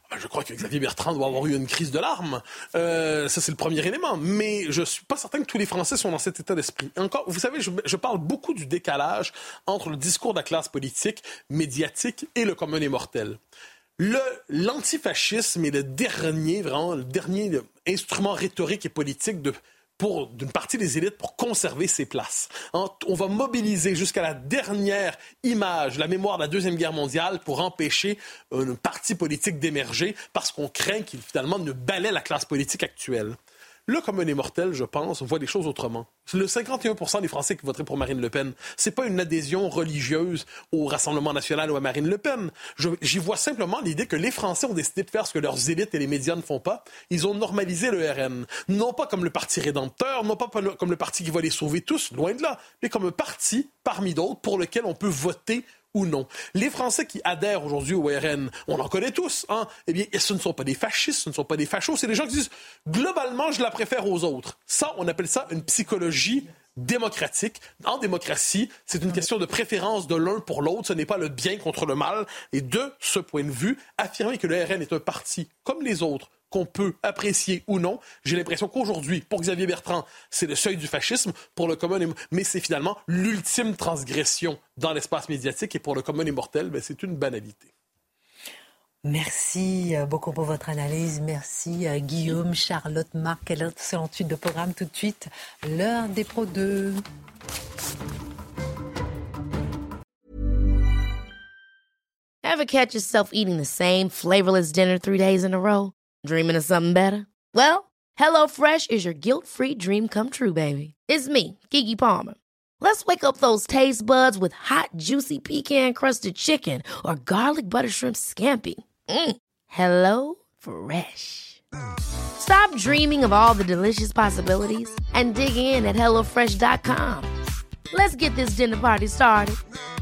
je crois que Xavier Bertrand doit avoir eu une crise de larmes. Euh, ça, c'est le premier élément. Mais je suis pas certain que tous les Français sont dans cet état d'esprit. Et encore, vous savez, je, je parle beaucoup du décalage entre le discours de la classe politique, médiatique et le commun des mortels. Le, l'antifascisme est le dernier, vraiment, le dernier instrument rhétorique et politique de, pour, d'une partie des élites pour conserver ses places. On va mobiliser jusqu'à la dernière image, la mémoire de la Deuxième Guerre mondiale pour empêcher un parti politique d'émerger parce qu'on craint qu'il finalement ne balaie la classe politique actuelle. Le commun des mortels, je pense, voit les choses autrement. Le cinquante et un pour cent des Français qui voteraient pour Marine Le Pen, c'est pas une adhésion religieuse au Rassemblement national ou à Marine Le Pen. Je, j'y vois simplement l'idée que les Français ont décidé de faire ce que leurs élites et les médias ne font pas. Ils ont normalisé le R N. Non pas comme le parti rédempteur, non pas comme le parti qui va les sauver tous, loin de là, mais comme un parti parmi d'autres pour lequel on peut voter ou non. Les Français qui adhèrent aujourd'hui au R N, on en connaît tous, hein? Eh bien, ce ne sont pas des fascistes, ce ne sont pas des fachos, c'est des gens qui disent « globalement, je la préfère aux autres ». Ça, on appelle ça une psychologie démocratique. En démocratie, c'est une question de préférence de l'un pour l'autre, ce n'est pas le bien contre le mal. Et de ce point de vue, affirmer que le R N est un parti comme les autres, qu'on peut apprécier ou non. J'ai l'impression qu'aujourd'hui, pour Xavier Bertrand, c'est le seuil du fascisme, pour le commun, mais c'est finalement l'ultime transgression dans l'espace médiatique, et pour le commun des mortels, ben, c'est une banalité. Merci beaucoup pour votre analyse. Merci Guillaume, Charlotte, Marc. Quelle excellente suite de programme tout de suite. L'heure des Pro deux. Ever catch yourself eating the same flavorless dinner three days in a row? Dreaming of something better? Well, HelloFresh is your guilt-free dream come true, baby. It's me, Keke Palmer. Let's wake up those taste buds with hot, juicy pecan-crusted chicken or garlic butter shrimp scampi. Mm. Hello Fresh. Stop dreaming of all the delicious possibilities and dig in at hello fresh dot com. Let's get this dinner party started.